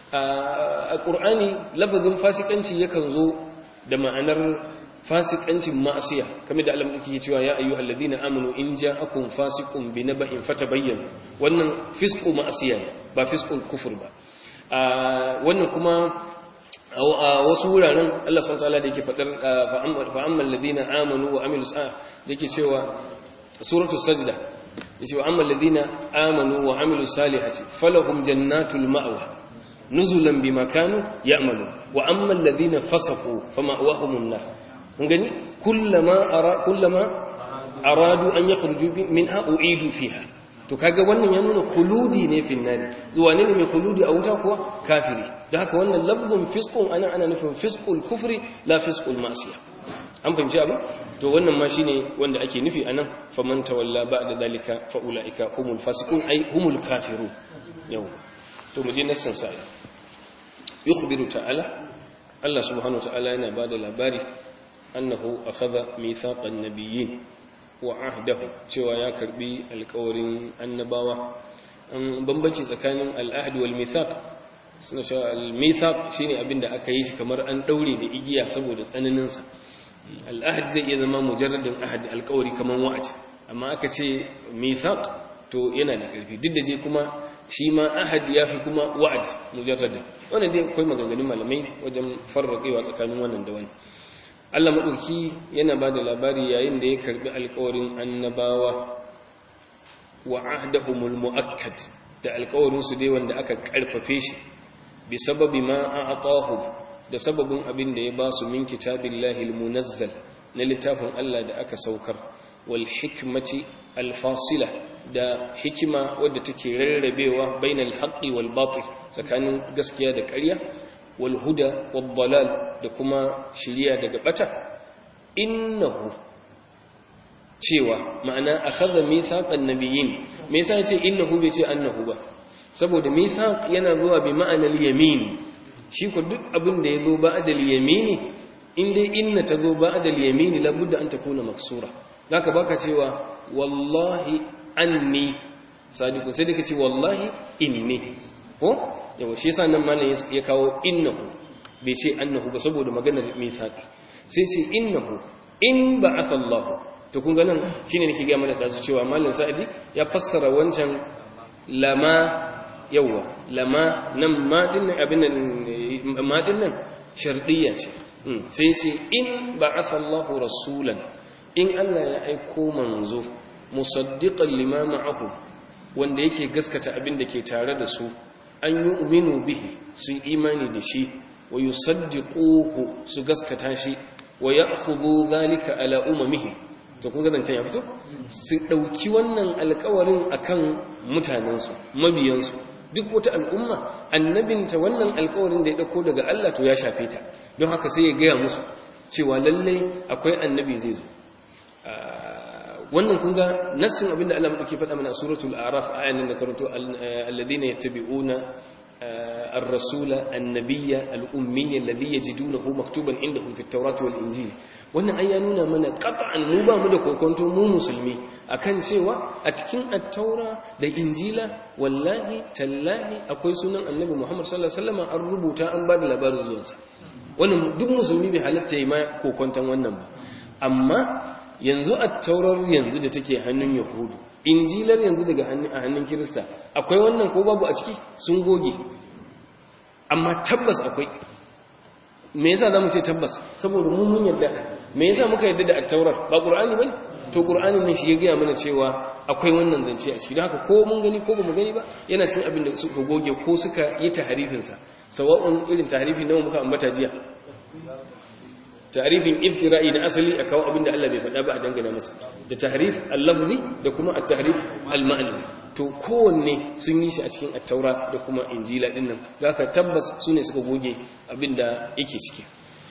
a qur'ani lafazin fasikanci yakan zo da ma'anar fasikancin ma'asiya kamar da Allah yake cewa ya ayyuhal ladina amanu in ja'akum fasiqun binaba'in fatabayyanu wannan fisqu ma'asiya ne ba fisqul kufur ba wannan kuma a wasu wuraren Allah subhanahu wataala da yake fadar fa ammal ladina amanu wa amilus da yake cewa suratul sajda yace wa ammal ladina amanu wa amilus salihati falahum jannatul ma'wa nuzulan bima kanu ya'malu wa ammal ladina fasaqu fama'wahumun nar kun gani kullama ara kullama aradu an yakhruju minha uidu fiha to kaga wannan ya nuna khuludi ne fin nari zuwa ne mai khuludi a wuta kuwa kafiri don haka wannan lafzun fisqun ana ana nufin fisqul kufri la fisqul ma'siyah an fahimci abu to wannan ma shine wanda ake nufi anan faman tawalla ba'da dalika fa ulaika humul fasiqun ay humul kafirun yau to mu je nassan sai yukhbiru ta'ala Allah subhanahu wa ta'ala yana bada labari annahu akhadha mithaqan nabiyyin wa ahdahu cewa ya karbi alƙawarin annabawa an bambanci tsakanin al-ahd wal mithaq suna cewa al-mithaq shine abinda aka yi shi kamar an daure da igiya saboda tsananin sa al-ahd zai iya zama mujarradin ahd alƙawari kaman wa'ad amma aka ce mithaq to yana da ƙarfi duk da je kuma shi ma ahad yafi kuma wa'ad mujarradin wannan dai akwai maganganun malamai wajen farraƙewa tsakanin wannan da wannan Allah maɗauki yana ba da labari yayin da ya karɓi alƙawarin annabawa wa ahdahumul mu'akkad da alƙawarinsu dai wanda aka ƙarfafe shi bi sababi ma a'atahu da sababin abin da ya ba su min kitabillahi almunazzal na littafin Allah da aka saukar wal hikmati alfasila da hikima wadda take rarrabewa bainal haqqi wal batil tsakanin gaskiya da ƙarya wal huda wad dalal da kuma shiriya daga bata innahu cewa ma'ana akhadha mithaqan nabiyyin me yasa yace innahu bai ce annahu ba saboda mithaq yana zuwa bi ma'anar yamin shi ko duk abin da yazo ba'da al-yamini inda inna tazo ba'da al-yamini labudda an takuna maksura zaka baka cewa wallahi anni sadiqun sai dake ce wallahi inni ko yawa shi yasa nan malam ya kawo innahu bai ce annahu ba saboda maganar mithaqi sai ce innahu in ba'atha Allah to kun ga nan shine nake ga mana dazu cewa malam sa'idi ya fassara wancan lama yawa lama nan ma din abin nan ma din nan shartiyya ce sai ce in ba'atha Allah rasulan in Allah ya aiko manzo musaddiqan lima ma'ahu wanda yake gaskata abin da ke tare da su an yu'minu bihi su imani da shi wa yusaddiquhu su gaskata shi wa ya'khudhu dhalika ala ummihi to kun ga zancen ya fito su dauki wannan alƙawarin akan mutanensu mabiyansu duk wata al'umma annabinta wannan alƙawarin da ya dauko daga Allah to ya shafe ta don haka sai ya gaya musu cewa lalle akwai annabi zai zo wannan kun ga nassin abinda Allah muke faɗa mana suratul a'raf ayan da karanto alladhina yattabi'una ar-rasula an-nabiyya al-ummiyya alladhi yajidunahu maktuban indahum fit tawrati wal injil wannan ayya nuna mana qat'an mu ba mu da kokonto mu musulmi akan cewa a cikin at-taura da injila wallahi tallahi akwai sunan annabi Muhammad sallallahu alaihi wasallam an rubuta an ba da labarin zuwansa wannan duk musulmi bai halatta yi ma kokonton wannan ba amma yanzu at-taurar yanzu da take hannun yahudu injilar yanzu daga hannun a hannun kirista akwai wannan ko babu a ciki sun goge amma tabbas akwai me yasa zamu ce tabbas saboda mu mun yarda me yasa muka yarda da at-taurar ba qur'ani bane to qur'anin ne shi ya gaya mana cewa akwai wannan zance a ciki don haka ko mun gani ko ba mu gani ba yana cikin abin da suka goge ko suka yi tahrifin sa sawa'un irin tahrifi nawa muka ambata jiya tahrifin iftira'i na asali a kawo abinda Allah bai faɗa ba a dangana masa da tahrif al-lafzi da kuma at-tahrif al-ma'nawi to kowanne sun yi shi a cikin at-taura da kuma injila din nan zaka tabbas sune suka goge abinda yake ciki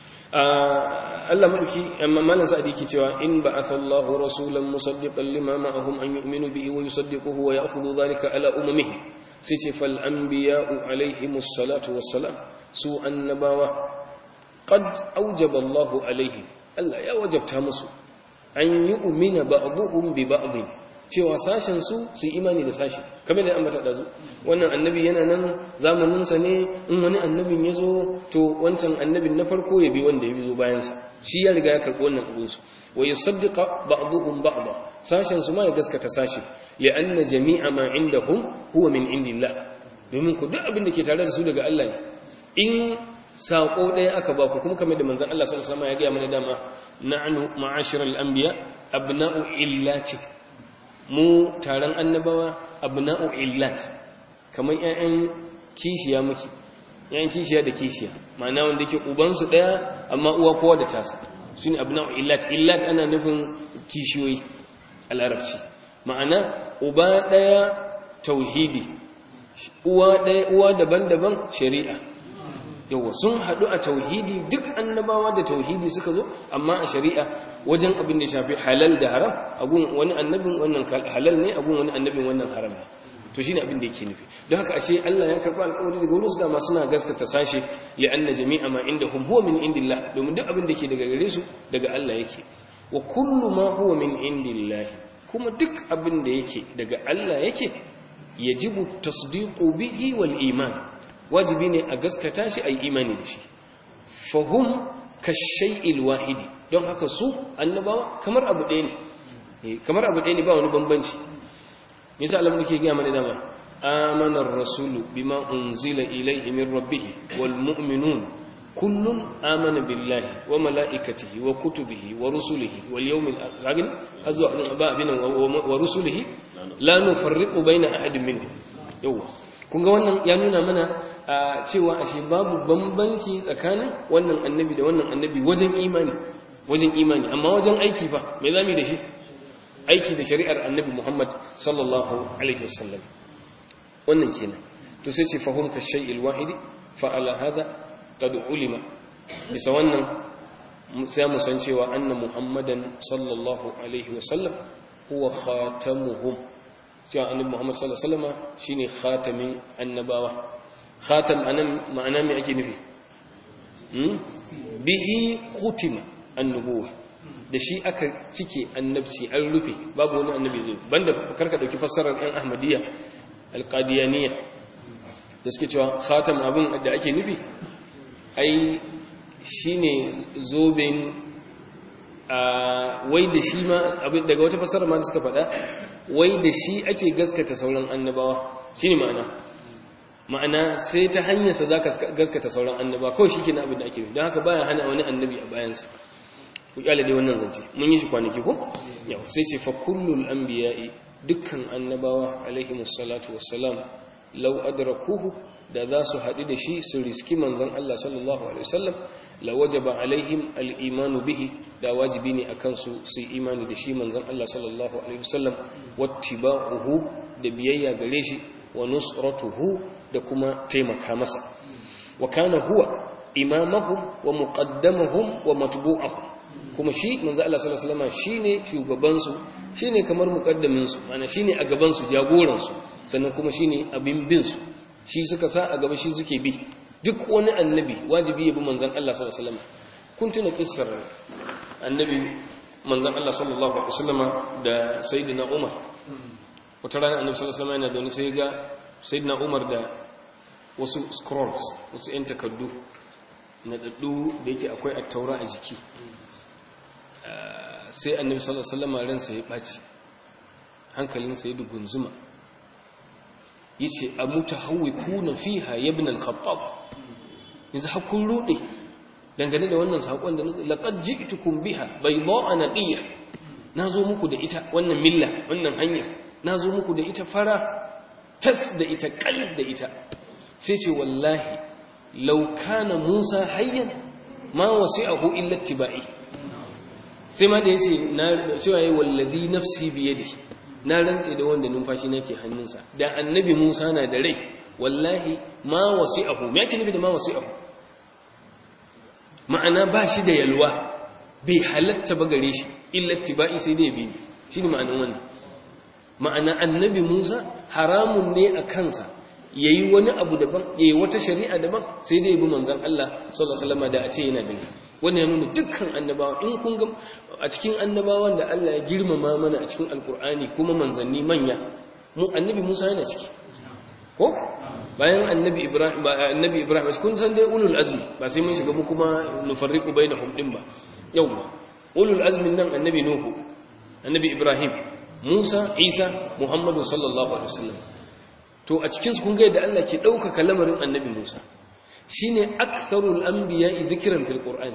Allah madauki amma malan sa'adi yake cewa in ba'atha Allahu rasulan musaddiqan lima ma'ahum an yu'minu bihi wa yusaddiquhu wa ya'khudhu dhalika ala ummihi sai ce fal anbiya'u alaihimus salatu wassalam su annabawa قد أوجب الله عليهم Allah ya wajabta musu an yi umina ba'dhum bi ba'd cewa sashen su su imani da sashi kamar da ambata dazu wannan annabi yana nan zamanin sa ne in wani annabin yazo to wancan annabin na farko ya bi wanda ya bizo bayan sa shi ya riga ya karbi wannan abun su wa yusaddiqa ba'dhum ba'd sashen su ma ya gaskata sashi ya anna jami'a ma indahum huwa min indillah domin ku duk abin da ke tare da su daga Allah ne in saƙo ɗaya aka ba ku kuma kamar da manzan Allah sallallahu alaihi wasallam ya gaya mana dama na'nu ma'ashiral anbiya abna'u illati mu taron annabawa abna'u illat kamar ƴaƴan kishiya muke ƴaƴan kishiya da kishiya ma'ana wanda yake uban su ɗaya amma uwa kowa da tasa shine abna'u illat illat ana nufin kishiyoyi a larabci ma'ana uba ɗaya tauhidi uwa ɗaya uwa daban-daban shari'a yawa sun haɗu a tauhidi duk annabawa da tauhidi suka zo amma a shari'a wajen abin da shafi halal da haram abun wani annabin wannan halal ne abun wani annabin wannan haram ne to shine abin da yake nufi don haka ashe Allah ya karɓi alƙawari daga wurin su da ma suna gaskata sashi li anna jami'a ma indahum huwa min indillah domin duk abin da ke daga gare su daga Allah yake wa kullu ma huwa min indillah kuma duk abin da yake daga Allah yake yajibu tasdiqu bihi wal iman wajibi ne a gaskata shi a yi imani da shi fahim kashai'il wahidi don haka su annabawa kamar abu ɗaya ne kamar abu ɗaya ne ba wani bambanci nisa alamun da ke gaya mana dama amanar rasulu bima unzila ilaihi min rabbihi wal mu'minun kullun amana billahi wa mala'ikatihi wa kutubihi wa rusulihi wal yawmil akhir hazwa ba bin wa rusulihi la nufarriqu baina ahadin minhum yawa kun ga wannan ya nuna mana cewa ashe babu bambanci tsakanin wannan annabi da wannan annabi wajen imani wajen imani amma wajen aiki fa me zamu da shi aiki da shari'ar annabi Muhammad sallallahu alaihi wasallam wannan kenan to sai ce fahum ka shay'il wahidi fa ala hada qad ulima bisa wannan sai mu san cewa anna Muhammadan sallallahu alaihi wasallam huwa khatamuhum cewa annabi Muhammad sallallahu alaihi wasallam shine khatamin annabawa khatam anan ma'ana me ake nufi hmm bihi khutima annubuwa da shi aka cike annabci an rufe babu wani annabi zai banda karka dauki fassarar ɗan ahmadiyya alqadiyaniyya da suke cewa khatam abin da ake nufi ai shine zoben wai da shi ma abin daga wata fassara ma da suka faɗa wai da shi ake gaskata sauran annabawa shine ma'ana ma'ana sai ta hanyarsa za ka gaskata sauran annabawa kawai shi kenan abin da ake nufi don haka baya hana wani annabi a bayansa ku kyale dai wannan zance mun yi shi kwanaki ko yau sai ce fa kullul anbiya'i dukkan annabawa alaihimus salatu wassalam law adrakuhu da za su haɗu da shi su riski manzon Allah sallallahu alaihi wasallam la wajaba alaihim al-iman bihi da wajibi ne akan su su imani da shi manzon Allah sallallahu alaihi wasallam wattiba'uhu da biyayya gare shi wa nusratuhu da kuma taimaka masa wa kana huwa imamahum wa muqaddamahum wa matbu'uhum kuma shi manzo Allah sallallahu alaihi wasallam shine shugaban su shine kamar muqaddamin su ana shine a gaban su jagoran su sannan kuma shine abin bin su shi suka sa a gaba shi suke bi duk wani annabi wajibi ya bi manzon Allah sallallahu alaihi wasallam kun tuna kissar annabi manzon Allah sallallahu alaihi wasallam da sayyidina Umar wata rana annabi sallallahu alaihi wasallam yana da wani sai ga sayyidina Umar da wasu scrolls wasu yan takaddu na daddu da yake akwai at-taura a jiki sai annabi sallallahu alaihi wasallam ransa ya baci hankalinsa ya dugunzuma yace amutahawwikuna fiha ya ibn al-khattab yanzu hakun rude dangane da wannan sakon da laqad ji'tukum biha bayda'a naqiyya nazo muku da ita wannan milla wannan hanyar nazo muku da ita fara tas da ita kal da ita sai ce wallahi law kana Musa hayyan ma wasi'ahu illa ittiba'i sai ma da yace na cewa yayi wallazi nafsi bi yadihi na rantse da wanda numfashi nake hannunsa da annabi Musa na da rai wallahi ma wasi'ahu me yake nufi da ma wasi'ahu ma'ana ba shi da yalwa bai halatta ba gare shi illa ittiba'i sai dai bi shine ma'anar wannan ma'ana annabi Musa haramun ne a kansa yayi wani abu daban yayi wata shari'a daban sai dai bi manzon Allah sallallahu alaihi wasallam da a ce yana da wannan ya nuna dukkan annabawa in kun ga a cikin annabawan da Allah ya girmama mana a cikin alkur'ani kuma manzanni manya mu annabi Musa yana ciki ko bayan annabi Ibrahim ba annabi Ibrahim kun san dai ulul azmi ba sai mun shiga mu kuma nufarriqu bainahum din ba yawa ulul azmin nan annabi Nuhu annabi Ibrahim Musa Isa Muhammadu sallallahu alaihi wasallam to a cikin su kun ga yadda Allah ke dauka lamarin annabi Musa shine aktharul anbiya'i dhikran fil qur'an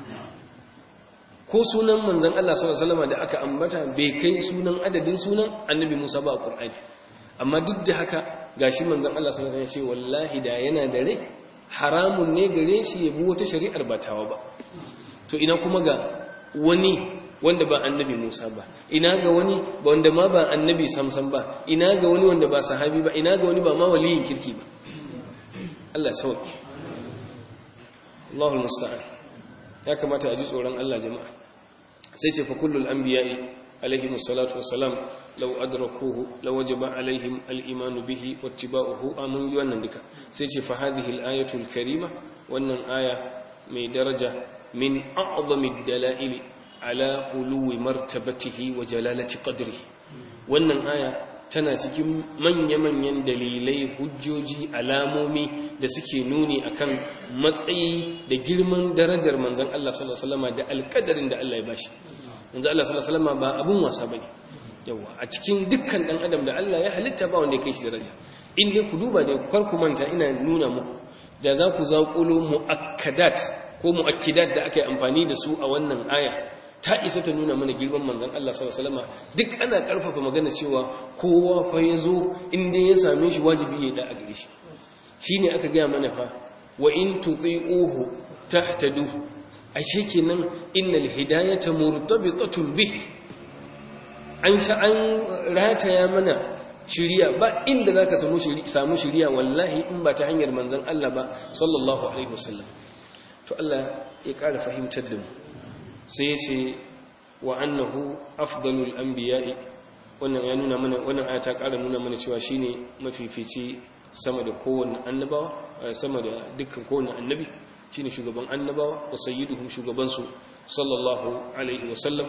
ko sunan manzon Allah sallallahu alaihi wasallam da aka ambata bai kai sunan adadin sunan annabi Musa ba a qur'ani amma duk da haka gashi manzon Allah sallallahu alaihi wasallam ya ce wallahi da yana da rai haramun ne gare shi ya bi wata shari'ar ba tawa ba to ina kuma ga wani wanda ba annabi Musa ba ina ga wani wanda ma ba annabi samsam ba ina ga wani wanda ba sahabi ba ina ga wani ba ma waliyin kirki ba Allah sauki Allahul musta'an ya kamata a ji tsoron Allah jama'a sai ce fa kullul anbiya'i alaihimus salatu wassalam law adrakuhu law wajaba alaihim al-iman bihi wattiba'uhu amun wannan duka sai ce fa hadhihi al-ayatu al-karima wannan aya mai daraja min a'zami ad-dala'il ala uluwi martabatihi wa jalalati qadrihi wannan aya tana cikin manya-manyan dalilai hujjoji alamomi da suke nuni akan matsayi da girman darajar manzon Allah sallallahu alaihi wasallam da alƙadarin da Allah ya bashi manzon Allah sallallahu alaihi wasallam ba abun wasa bane yawa a cikin dukkan dan adam da Allah ya halitta ba wanda ya kai shi daraja in dai ku duba da kar ku manta ina nuna muku da za ku zaƙulo muakkadat ko muakkidat da aka yi amfani da su a wannan aya ta isa ta nuna mana girman manzon Allah sallallahu alaihi wasallam duk ana karfafa magana cewa kowa fa yazo inda ya same shi wajibi ya da a gare shi shine aka ga mana fa wa in tuti'uhu tahtadu ashe kenan innal hidayata murtabitatun bihi an sha an rataya mana shiriya ba inda zaka samu shiriya samu shiriya wallahi in ba ta hanyar manzon Allah ba sallallahu alaihi wasallam to Allah ya ƙara fahimtar da mu sai ya ce wa annahu afdalul anbiya'i wannan ya nuna mana wannan aya ta ƙara nuna mana cewa shine mafifici sama da kowanne annabawa sama da dukkan kowanne annabi shine shugaban annabawa wa sayyiduhum shugabansu sallallahu alaihi wasallam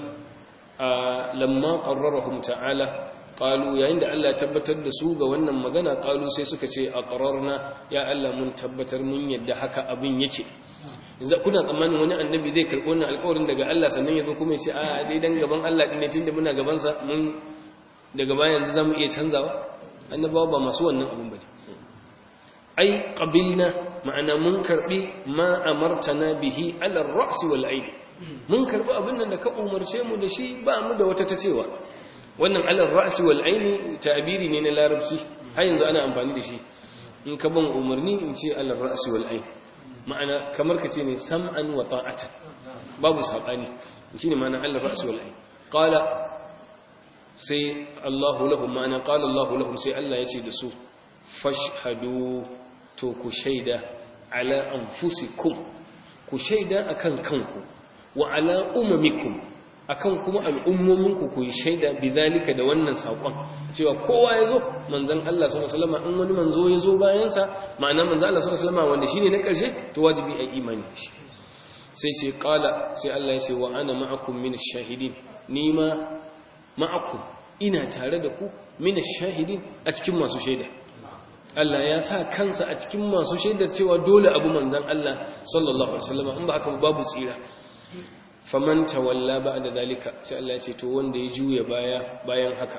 lamma qarrarahum ta'ala qalu yayin da Allah ya tabbatar da su ga wannan magana qalu sai suka ce aqrarna ya Allah mun tabbatar mun yadda haka abin yake yanzu kuna tsammanin wani annabi zai karɓi wannan alƙawarin daga Allah sannan yazo kuma ya ce a dai dan gaban Allah din ne tunda muna gaban sa mun daga baya yanzu zamu iya canzawa annabawa ba masu wannan abin bane ai qabilna ma'ana mun karbi ma amartana bihi ala ar-ra's wal ayn mun karbi abin nan da ka umarce mu da shi ba mu da wata tacewa wannan ala ar-ra's wal ayn ta'biri ne na larabci har yanzu ana amfani da shi in ka ban umarni in ce ala ar-ra's wal ayn ma'ana kamar ka ce ne sam'an wa ta'atan babu sabani shine ma'ana ala ar-ra's wal ayn qala sai Allahu lahum ma'ana qala Allahu lahum sai Allah ya ce da su fashhadu to ku shaida ala anfusikum ku shaida akan kanku wa ala umamikum akan kuma al'ummominku ku shaida bizalika da wannan sakon cewa kowa yazo manzon Allah sallallahu alaihi wasallam in wani manzo yazo bayan sa ma'ana manzon Allah sallallahu alaihi wasallam wanda shine na karshe to wajibi ai imani shi sai ce qala sai Allah ya ce wa ana ma'akum minash shahidin ni ma ma'akum ina tare da ku minash shahidin a cikin masu shaida Allah ya sa kansa a cikin masu shaidar cewa dole abu manzan Allah sallallahu alaihi wasallam in ba haka babu tsira faman tawalla ba'da zalika sai Allah ya ce to wanda ya juya baya bayan haka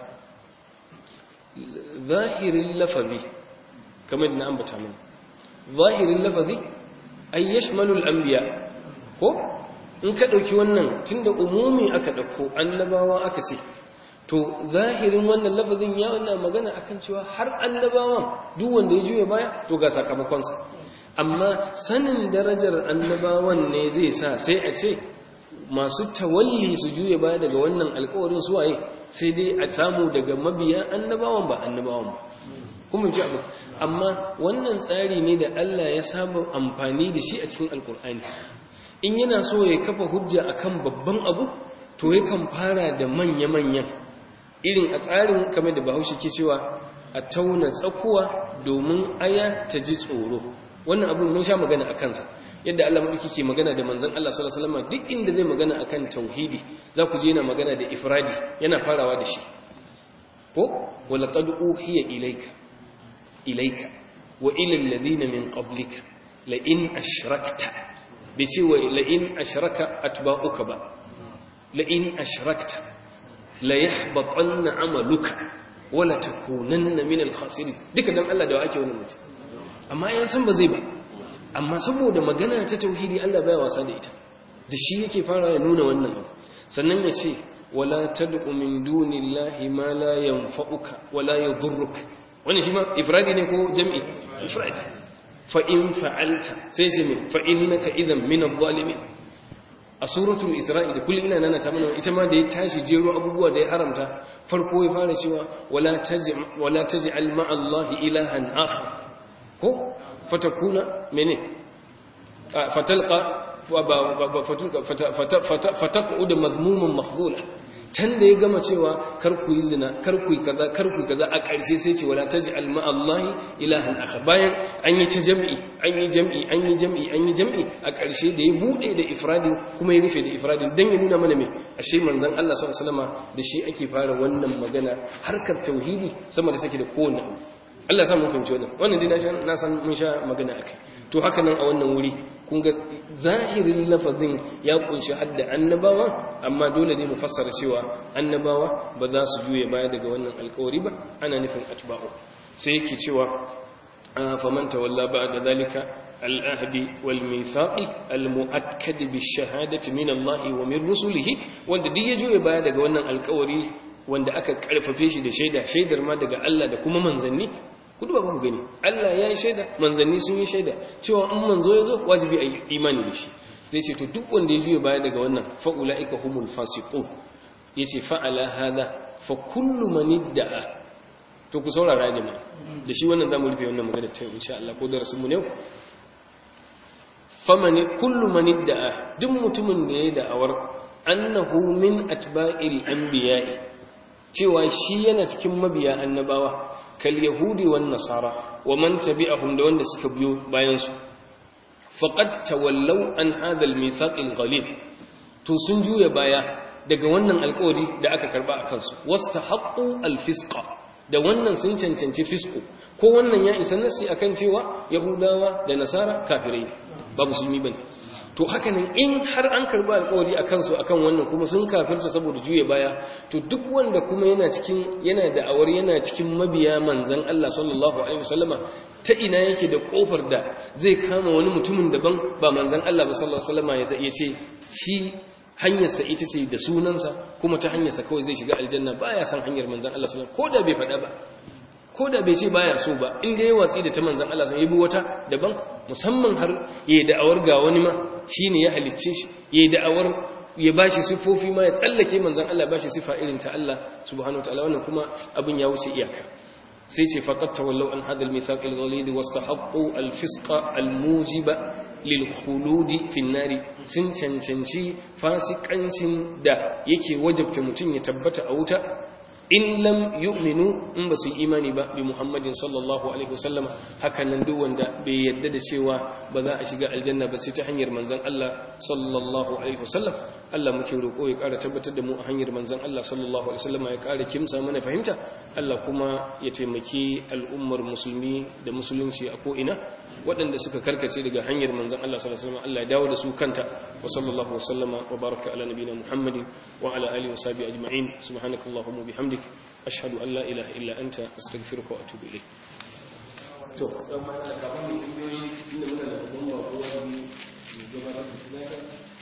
zahirin lafazi kamar da na ambata mana zahirin lafazi ay yashmalu al-anbiya ko in ka dauki wannan tunda umumi aka dauko annabawa aka ce to zahirin wannan lafazin ya wannan magana akan cewa har annabawan duk wanda ya juya baya to ga sakamakonsa amma sanin darajar annabawan ne zai sa sai a ce masu tawalli su juya baya daga wannan alƙawarin su waye sai dai a samu daga mabiya annabawan ba annabawan ba kuma ji abu amma wannan tsari ne da Allah ya saba amfani da shi a cikin alƙur'ani in yana so ya kafa hujja akan babban abu to yakan fara da manya-manyan irin a tsarin kamar da bahaushe ke cewa a tauna tsakuwa domin aya ta ji tsoro wannan abin mun sha magana a kansa yadda Allah maɗauki ke magana da manzon Allah sallallahu alaihi wasallam duk inda zai magana akan tauhidi za ku je yana magana da ifradi yana farawa da shi ko wala qad uhiya ilayka ilayka wa ila alladhina min qablika la in ashrakta bi ce wa la in ashraka atba'uka ba la in ashrakta la yahbatanna amaluka wala takunanna min al-khasirin duka dan Allah da ake wannan mutum amma yan san ba zai ba amma saboda magana ta tauhidi Allah baya wasa da ita da shi yake fara ya nuna wannan abu sannan ya ce wala tad'u min dunillahi ma la yanfa'uka wala yadhurruka wannan shi ma ifradi ne ko jam'i ifradi fa in fa'alta sai sai min fa innaka idan min adh-dhalimin a suratul isra'i da kullum ina nana ta mana ita ma da ya tashi jero abubuwa da ya haramta farko ya fara cewa wala taj'al wala taj'al ma'a allahi ilahan akhar ko fatakuna mene fatalqa fataqud mazmuman makhdhula can da ya gama cewa kar ku yi zina kar ku yi kaza kar ku yi kaza a ƙarshe sai ce wala taj'al ma allahi ilahan akhar bayan an yi ta jam'i an yi jam'i an yi jam'i an yi jam'i a ƙarshe da ya bude da ifradin kuma ya rufe da ifradin dan ya nuna mana me ashe manzon Allah sallallahu alaihi wasallam da shi ake fara wannan magana harkar tauhidi sama da take da kowanne abu Allah sa mun fahimci wannan wannan dai na san mun sha magana akai to haka nan a wannan wuri kun ga zahirin lafazin ya kunshi hadda annabawa amma dole ne mu fassara cewa annabawa ba za su juye baya daga wannan alƙawari ba ana nufin atba'u sai yake cewa faman tawalla ba'da zalika al-ahdi wal mithaqi al-mu'akkad bish-shahadati min Allah wa min rusulihi wanda duk ya juye baya daga wannan alƙawari wanda aka karfafe shi da shaida shaidar ma daga Allah da kuma manzanni ku duba ku gani Allah ya yi shaida manzanni sun yi shaida cewa in manzo ya zo wajibi a yi imani da shi zai ce to duk wanda ya juya baya daga wannan fa ulaika humul fasiqun yace fa ala hada fa kullu man idda'a to ku saurara jama'a da shi wannan zamu rufe wannan magana ta insha Allah ko darasin mu ne faman kullu man idda'a duk mutumin da ya da'awar annahu min atba'il anbiya'i cewa shi yana cikin mabiya annabawa kal yahudi wan nasara wa man tabi'ahum da wanda suka biyo bayan su faqad tawallaw an hadha al mithaq al ghalib to sun juya baya daga wannan alƙawari da aka karba akan su wastahaqqu al fisqa da wannan sun cancanci fisku ko wannan ya isa nasi akan cewa yahudawa da nasara kafirai ba musulmi bane to haka nan in har an karba alƙawari akan su akan wannan kuma sun kafirta saboda juye baya to duk wanda kuma yana cikin yana da awar yana cikin mabiya manzon Allah sallallahu alaihi wasallama ta ina yake da kofar da zai kama wani mutumin daban ba manzon Allah ba sallallahu alaihi wasallama ya ce shi hanyarsa ita ce da sunansa kuma ta hanyarsa kawai zai shiga aljanna baya san hanyar manzon Allah sallallahu alaihi wasallam ko da bai faɗa ba ko da bai ce baya so ba inda ya watsi da ta manzon Allah sallallahu alaihi wasallam ya bi wata daban musamman har yayi da'awar ga wani ma shine ya halicce shi yayi da'awar ya bashi sifofi ma ya tsallake manzon Allah bashi sifa irin ta Allah subhanahu wataala wannan kuma abin ya wuce iyaka sai ce faqat tawallaw an hadal mithaq al-ghalid wastahaqqu al-fisqa al-mujiba lil khulud fi an-nar sun cancanci fasikancin da yake wajabta mutun ya tabbata a wuta in lam yu'minu in basu imani ba bi Muhammadin sallallahu alaihi wasallam hakan nan duk wanda bai yadda da cewa ba za a shiga aljanna ba sai ta hanyar manzon Allah sallallahu alaihi wasallam Allah muke roƙo ya ƙara tabbatar da mu a hanyar manzon Allah sallallahu alaihi wasallam ya ƙara kimsa mana fahimta Allah kuma ya taimaki al'ummar musulmi da musulunci a ko ina waɗanda suka karkace daga hanyar manzon Allah sallallahu alaihi wasallam Allah ya dawo da su kanta wa sallallahu wasallama wa baraka ala nabiyina Muhammadin wa ala alihi wa sahbihi ajma'in subhanakallahumma bihamdik ashhadu an la ilaha illa anta astaghfiruka wa atubu ilayk to dan ma da kafin mu tambayoyi inda muna da babban bako wani gabatar da sunaka